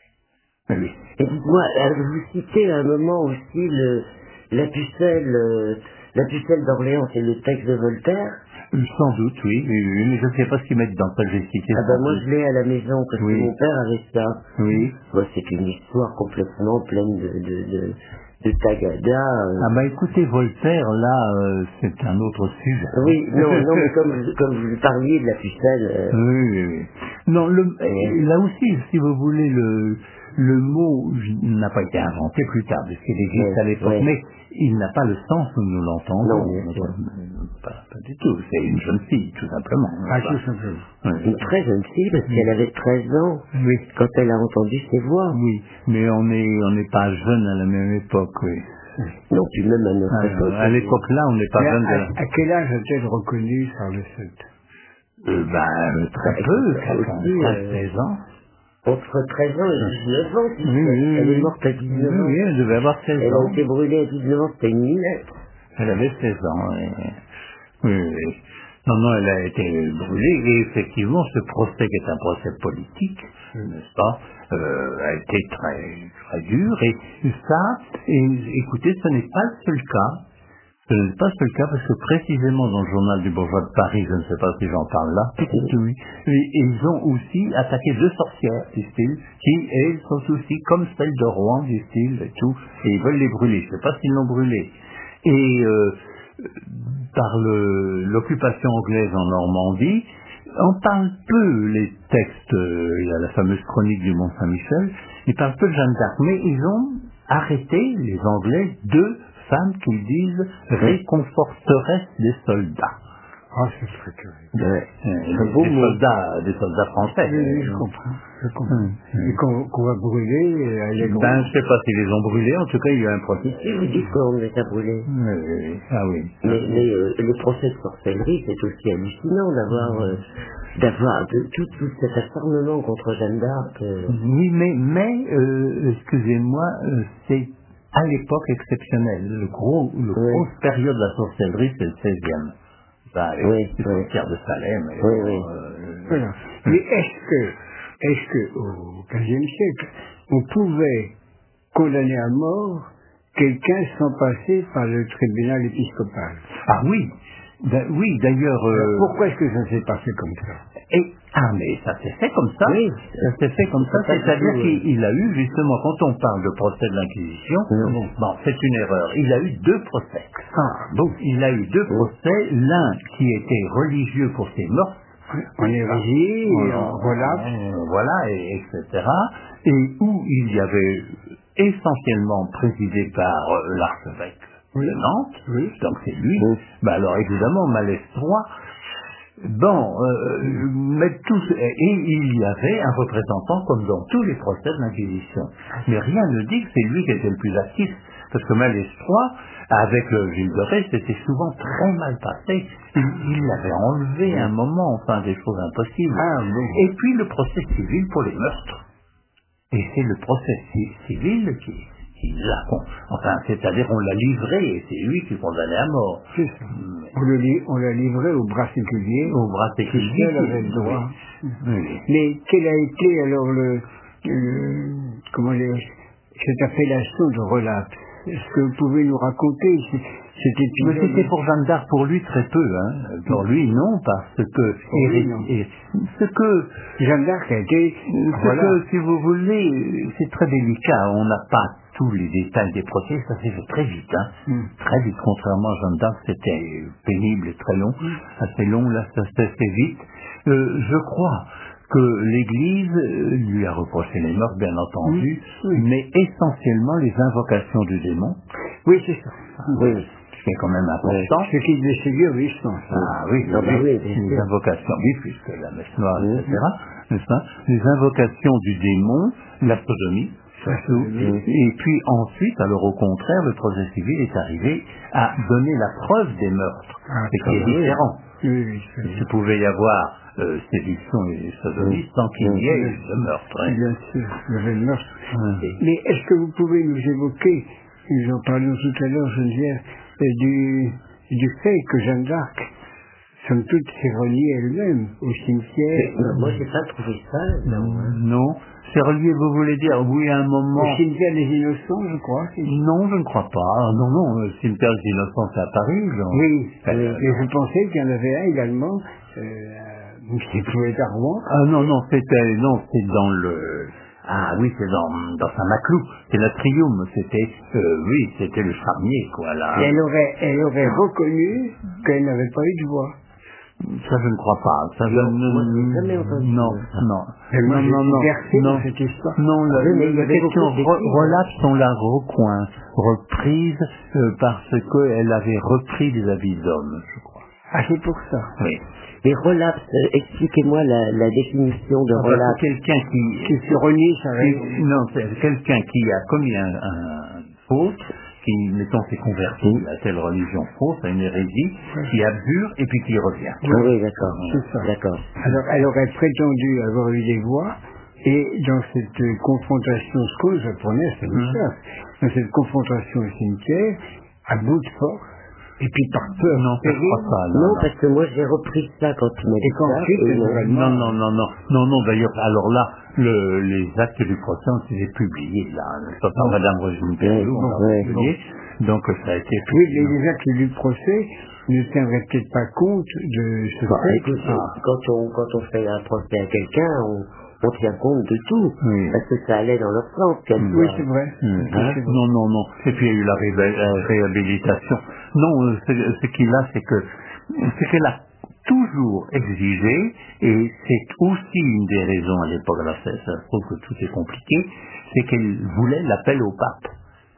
Oui. Et dites-moi, euh, vous citez à un moment aussi le, la pucelle, euh, la pucelle d'Orléans, c'est le texte de Voltaire. Sans doute, oui, oui, oui, mais je ne sais pas ce qu'ils mettent dans ça, j'ai cité. Ah ben moi je l'ai à la maison parce Oui. que mon père avait ça. Oui. Bon, c'est une histoire complètement pleine de, de, de, de tagada. euh. Ah bah écoutez, Voltaire, là, euh, c'est un autre sujet. Oui, non, non, mais comme, comme vous parliez de la pucelle. euh, Oui, oui, oui. Non, le, euh, là aussi, si vous voulez, le, le mot n'a pas été inventé plus tard, parce qu'il existe Oui, à l'époque, oui. mais il n'a pas le sens où nous l'entendons. Non, bien sûr. Pas, pas du tout, c'est une jeune fille, tout simplement. Ah, Voilà. tout simplement. Oui. Une très jeune fille parce qu'elle avait treize ans Oui. quand elle a entendu ses voix. Oui, mais on est on n'est pas jeune à la même époque, oui. Non, puis même à notre À, époque. à l'époque là, on n'est pas Mais jeune de à, la... à quel âge a-t-elle reconnu Charles sept? Euh, ben, très Bah, peu, écoute, aussi, euh, seize ans. Entre treize ans et dix-neuf ans, puisque Oui, oui, elle oui. est morte à dix-neuf Oui, ans. oui, elle devait avoir seize Elle ans. a été brûlée à dix-neuf ans, c'était une minette. Elle avait seize ans, oui. Oui, oui, oui. Non, non, elle a été brûlée, et effectivement, ce procès qui est un procès politique, n'est-ce pas, euh, a été très, très dur, et ça, et, écoutez, ce n'est pas le seul cas. Ce n'est pas le seul cas parce que précisément dans le journal du Bourgeois de Paris, je ne sais pas si j'en parle là, oui, et ils ont aussi attaqué deux sorcières, disent-ils, qui, elles, sont aussi comme celles de Rouen, disent-ils, et tout, et ils veulent les brûler. Je ne sais pas s'ils l'ont brûlé. Et euh, par le- l'occupation anglaise en Normandie, on parle peu, les textes, euh, il y a la fameuse chronique du Mont-Saint-Michel, ils parlent peu de Jeanne d'Arc, mais ils ont arrêté, les Anglais, deux femmes qu'ils disent réconforteresses des soldats. Ah, c'est très curieux. Ouais. Euh, Un beau des mot. soldats, des soldats français. Oui, oui, je comprends. Je comprends. Hum, hum. Et qu'on qu'on va brûler à l'égard. Ben, je sais pas s'ils les ont brûlés, en tout cas, il y a eu un procès. Ici, vous dites qu'on les a brûlés. Oui, oui, oui. Ah oui. Mais, mais euh, le procès de sorcellerie, c'est aussi hallucinant d'avoir euh, d'avoir de, tout, tout cet acharnement contre Jeanne d'Arc. euh. Oui, mais, mais euh, excusez-moi, euh, c'est à l'époque exceptionnel. Le gros, le Oui. grosse période de la sorcellerie, c'est le seizième. Ben, avec Oui, les oui. sorcières de Salem. Et Oui, bon, oui. euh, Voilà. Mais est-ce que, est-ce que au quinzième siècle, on pouvait condamner à mort quelqu'un sans passer par le tribunal épiscopal? Ah oui, ben, oui, d'ailleurs... euh, Alors, pourquoi est-ce que ça s'est passé comme ça? Et, ah, mais ça s'est fait comme ça. Oui. Ça s'est fait comme ça. C'est pas du C'est-à-dire tout, qu'il il a eu, justement, quand on parle de procès de l'Inquisition, Non. bon, bon, c'est une erreur. Il a eu deux procès. Ah, Donc, il a eu deux procès. L'un qui était religieux pour ses meurtres. en hérésie, et Voilà, en relapse. euh, voilà, et, etc. Et où il y avait essentiellement présidé par euh, l'archevêque Oui. de Nantes. Oui. Donc, c'est lui. Oui. Ben alors, évidemment, Malestroit. Bon, euh, mais tous, et il y avait un représentant comme dans tous les procès de l'Inquisition. Mais rien ne dit que c'est lui qui était le plus actif, parce que Malestroit, avec le Gilles de Rais, c'était souvent très mal passé. Il il l'avait enlevé à un moment, enfin des choses impossibles. Ah, bon. Et puis le procès civil pour les meurtres. Et c'est le procès ci- civil qui, qui l'a, con- enfin, c'est-à-dire on l'a livré et c'est lui qui condamnait à mort. C'est ça. On le li- on l'a livré au bras séculier. Au bras séculier. Seul avait le droit. Oui. Oui. Mais quelle a été alors le, le- comment dire, cette appellation de relapse? Est-ce que vous pouvez nous raconter ce- cet Mais épisode? c'était pour Jeanne d'Arc, pour lui très peu, hein. Pour lui non, parce que Pour lui, non. et- ce que Jeanne d'Arc a été, ce voilà. que si vous voulez, c'est très délicat. On n'a pas tous les détails des procès, ça s'est fait très vite, hein. Hmm. Très vite. Contrairement à Jeanne d'Arc, c'était pénible et très long, assez long. Là, ça s'est fait vite. Euh, je crois que l'Église euh, lui a reproché les morts, bien entendu, Oui, oui. mais essentiellement les invocations du démon, Oui, c'est ça. Oui. ce qui est quand même important. Ce qui devait séduire oui, je pense. Ah oui, Ah bah oui, oui, bien les sûr. invocations, oui, puisque la messe noire, Mhm. et cetera, n'est-ce pas? Les invocations du démon, la sodomie, surtout, sodomie. et puis ensuite, alors au contraire, le procès civil est arrivé à donner la preuve des meurtres, Ah, ce qui est très bien. différent. Oui, oui, c'est Il pouvait y avoir euh, séduction et sodomie sans qu'il y ait de meurtre. hein. bien sûr, il y avait le meurtre. Hum. Mais est-ce que vous pouvez nous évoquer, nous en parlions tout à l'heure, Geneviève, euh, du, du fait que Jeanne d'Arc somme toute, s'est reliée elle-même au cimetière. Mais, moi, j'ai pas trouvé ça. Non. Non. C'est relié, vous voulez dire, oui, à un moment... Au cimetière des Innocents, je crois. c'est- Non, je ne crois pas. Non, non, le cimetière des Innocents, c'est à Paris, genre. Oui, Euh, oui, mais je pensais qu'il y en avait un également, euh, qui pouvait être à Rouen. Ah non, non, c'était, non, c'est dans le... Ah oui, c'est dans, dans Saint-Maclou. C'est l'Atrium. C'était, euh, oui, c'était le charnier, quoi, là. Et elle aurait, elle aurait reconnu qu'elle n'avait pas eu de voix. Ça, je ne crois pas. Ça, je Non, ne... moi, je n'ai jamais entendu. Non, non. Et moi, non, j'ai non, été non, bercé non. dans cette histoire. Non, la, Oui, mais il y la avait question beaucoup re, d'écrits, relapse, on l'a recoin, reprise euh, parce qu'elle avait repris des habits d'homme, je crois. Ah, c'est pour ça. Oui. Et relapse, euh, expliquez-moi la, la définition de Ah, bah, relapse. c'est quelqu'un qui... Qui se renie, ça qui- reste. non, c'est quelqu'un qui a commis un, un faute, qui, mettons, s'est converti à telle religion fausse, à une hérésie, qui abjure et puis qui revient. Ah oui, d'accord. C'est ça. D'accord. Alors, elle aurait prétendu avoir eu des voix, et dans cette euh, confrontation, ce que j'apprenais, c'est Mhm. ça, dans cette confrontation au cimetière, à bout de force, et puis par peur Non, ça, je terrible, crois pas. Non, Non, non. parce que moi, j'ai repris ça quand tu m'as et dit ça. qu'ensuite, et, elle euh, aurait Non, non, non, non, non, non, d'ailleurs, alors là, le, les actes du procès ont été publiés, là, n'est-ce pas, par Madame Roselyne Perlou, on l'a ouais, publié, donc ça a été Oui, publié. mais les actes du procès ne tiendraient peut-être pas compte de ce bah, fait. écoute, Ah. quand, on, quand on fait un procès à quelqu'un, on, on tient compte de tout. Oui. Parce que ça allait dans leur sens. qu'elle Oui, soit- c'est vrai. Hmm. Oui, c'est vrai. Non, non, non. Et puis il y a eu la réhab- euh, réhabilitation. Non, euh, ce, ce qu'il a, c'est que c'est qu'elle a toujours exigé, et c'est aussi une des raisons à l'époque, là, ça, ça se trouve que tout est compliqué, c'est qu'elle voulait l'appel au pape.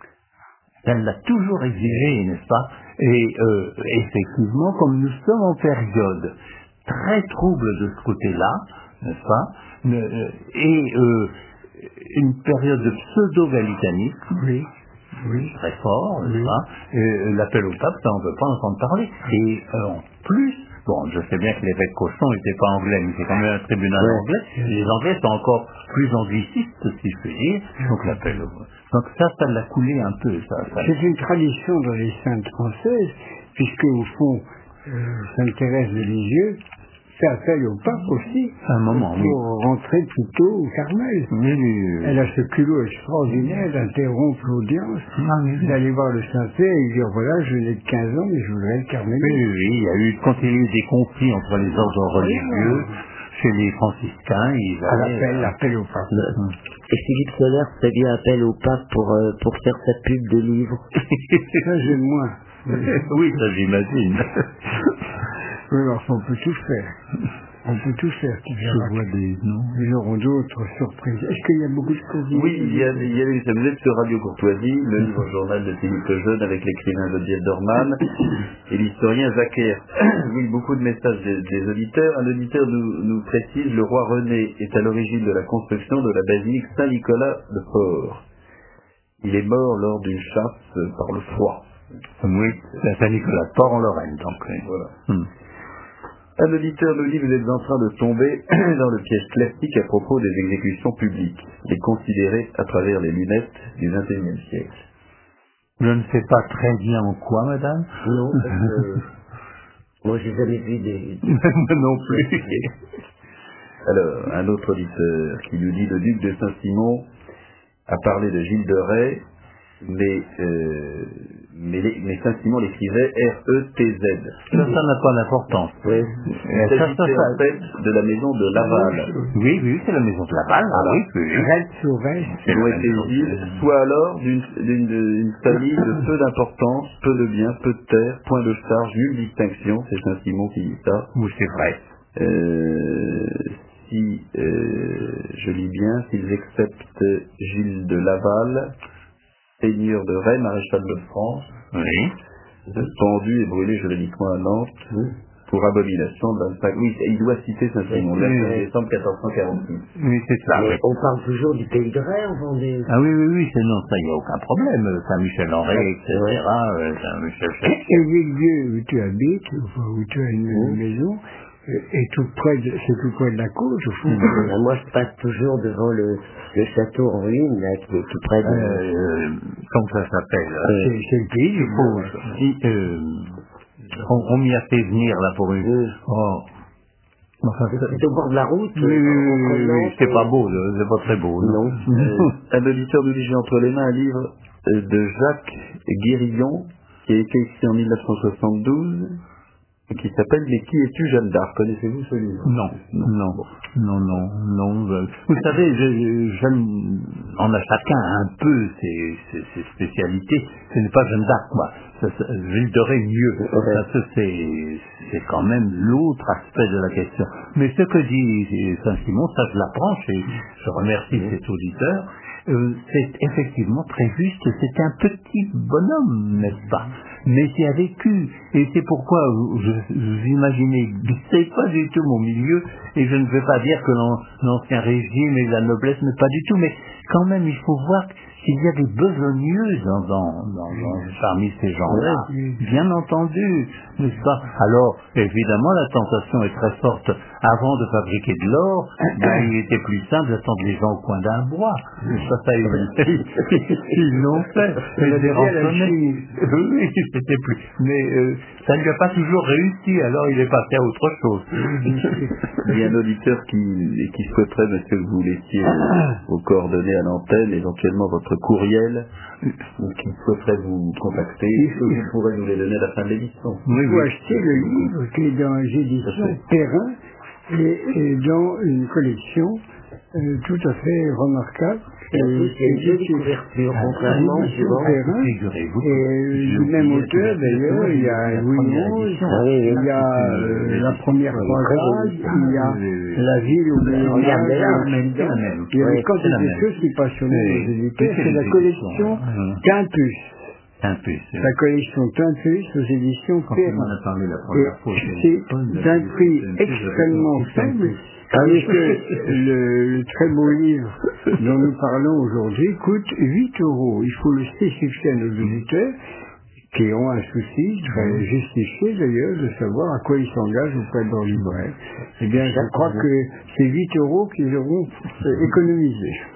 Elle l'a toujours exigé, n'est-ce pas? Et euh, effectivement, comme nous sommes en période très trouble de ce côté-là, n'est-ce pas? Ne- euh, et euh, une période de pseudo-galitanisme, Oui, oui. très fort, n'est-ce Oui. pas? Euh, L'appel au pape, ça on ne peut pas entendre parler. Et euh, en plus, bon, je sais bien que l'évêque Cochon n'était pas anglais, mais c'est quand même un tribunal Ouais. anglais. Les Anglais sont encore plus anglicistes, si je puis dire. Donc l'appel au Donc ça, ça l'a coulé un peu, ça. ça. C'est une tradition dans les saintes françaises, puisque au fond, euh, Sainte Thérèse de Lisieux fait appel au pape aussi À un moment, pour oui. rentrer plus tôt au Carmel. Oui, oui, oui. Elle a ce culot extraordinaire d'interrompre l'audience, Ah, oui, oui. d'aller voir le Saint-Père et lui dire voilà, je n'ai que quinze ans, mais je voudrais le Carmel. Oui, oui, oui, il y a eu, quand il y a eu des conflits entre les ordres religieux, chez les franciscains, ils À avaient... l'appel, euh, l'appel au pape. Le- Et Philippe Soler fait bien appel au pape pour, euh, pour faire sa pub de livre. Ça, j'aime moins. Oui, oui, ça j'imagine. mais enfin, on peut tout faire. On peut tout faire, tu Je verras. vois des noms. Ils auront d'autres surprises. Est-ce qu'il y a beaucoup de convives? Oui, il y a, il y a des vous êtes sur Radio Courtoisie, le livre journal de Philippe Lejeune avec l'écrivain Geneviève Dorman et l'historien Zacher. Oui, beaucoup de messages des, des auditeurs. Un auditeur nous, nous précise, le roi René est à l'origine de la construction de la basilique Saint-Nicolas de Fort. Il est mort lors d'une chasse par le froid. Oui, c'est Saint-Nicolas de Port en Lorraine, donc. oui. Voilà. Hmm. Un auditeur nous dit, vous êtes en train de tomber dans le piège classique à propos des exécutions publiques, les considérer à travers les lunettes du vingt et unième siècle. Je ne sais pas très bien en quoi, madame. Non, parce que moi, j'ai jamais vu des... non plus. Alors, un autre auditeur qui nous dit, le duc de Saint-Simon a parlé de Gilles de Rais, mais, euh, mais, les- mais Saint-Simon l'écrivait R E T Z. Ça, ça n'a pas d'importance. Oui. Il Ça, ça, s'agissait ça- en fait de la maison de Laval. Oui, oui, c'est la maison de Laval. Ah, oui, oui, oui. Red sur Red. C'est Ont la été même Gilles, chose. soit alors d'une d'une- d'une famille de peu d'importance, peu de biens, peu de terre, point de charge, nulle distinction, c'est Saint-Simon qui dit ça. Oui, c'est vrai. Euh, si, euh, je lis bien, s'ils acceptent Gilles de Laval, seigneur de Rennes, maréchal de France, Oui. pendu et brûlé juridiquement à Nantes, pour abomination de vingt-cinq. Oui, il doit citer Saint-Simon, le Oui. vingt-cinq décembre quatorze cent quarante-six. Oui, c'est ça. Mais oui. on parle toujours du pays de Ray en Vendée. Ah oui, oui, oui, c'est non, ça, il n'y a aucun problème. Saint-Michel-en-Ré, et cetera. euh, Saint-Michel. Et le lieu où tu habites, enfin, où tu as une Mmh. maison, euh, est tout près de, c'est tout près de la côte, au fond. Ben, moi, je passe toujours devant le, le château en ruine, là, qui est tout près de... Euh, comment ça s'appelle Euh, C'est, c'est le pays du Oh, Fauge. si, euh, On, on m'y a fait venir, là, pour une... Oui. Oh. Enfin, C'est au bord de la route. oui, oui, oui, oui, oui, c'est pas euh, beau, c'est pas très beau. Non. Euh, un auditeur nous dit, j'ai entre les mains un livre euh, de Jacques Guérillon, qui a été écrit en mille neuf cent soixante-douze, et qui s'appelle « Mais qui es-tu, Jeanne d'Arc ?» Connaissez-vous ce livre? Non, non, non, non, non. je- Vous savez, je, je- on a chacun un peu ses, ses, ses spécialités. Ce n'est pas Jeanne d'Arc, moi. Ça, ça, Ville de Ré, mieux. Ouais. Parce que c'est, c'est quand même l'autre aspect de la question. Mais ce que dit Saint-Simon, ça je l'apprends, et je remercie cet auditeur. Euh, c'est effectivement très juste, c'est un petit bonhomme, n'est-ce pas? Mais qui a vécu, et c'est pourquoi vous, je- vous imaginez, c'est pas du tout mon milieu, et je ne veux pas dire que l'an- l'ancien régime et la noblesse, mais pas du tout, mais quand même il faut voir qu'il y a des besogneux dans, dans, dans, dans- parmi ces gens-là, bien entendu, n'est-ce pas? Alors, évidemment, la tentation est très forte. Avant de fabriquer de l'or, ben, il était plus simple d'attendre les gens au coin d'un bois. Ça, ça, ils ils l'ont fait. Mais des rançonnés. Oui, c'était plus. Mais euh, ça ne lui a pas toujours réussi, alors il est passé à autre chose. Il y a un auditeur qui, qui souhaiterait, monsieur, que vous laissiez vos coordonnées à l'antenne, éventuellement votre courriel, ou qui souhaiterait vous contacter, vous pourrez nous les donner à la fin de l'émission. Il Oui, faut oui. acheter le livre qui est dans les éditions Perrin et, et dans une collection euh, tout à fait remarquable. Et en plus, il y a une jolie couverture, contrairement aux suivantes. Perrin, Figurez-vous. et du même auteur d'ailleurs, il y a Louis Mose, il y a euh, la première croisade, il y a la ville au Il y a Moyen-Âge, Mélan. C'est la même. il y a Ouais, des quantités c'est la de même. choses qui passionnaient Oui. les éditeurs. Oui, C'est la les collection éditions, Quintus. Un peu, c'est La collection Quintus aux éditions quand on en Perrin. a parlé la Et première fois. c'est d'un prix extrêmement faible, tandis que le, le très beau livre dont nous parlons aujourd'hui coûte huit euros. Il faut le spécifier à nos auditeurs, qui ont un souci, très justifié d'ailleurs, de savoir à quoi ils s'engagent auprès de leur libraire. Eh bien, je crois que c'est huit euros qu'ils auront économisés.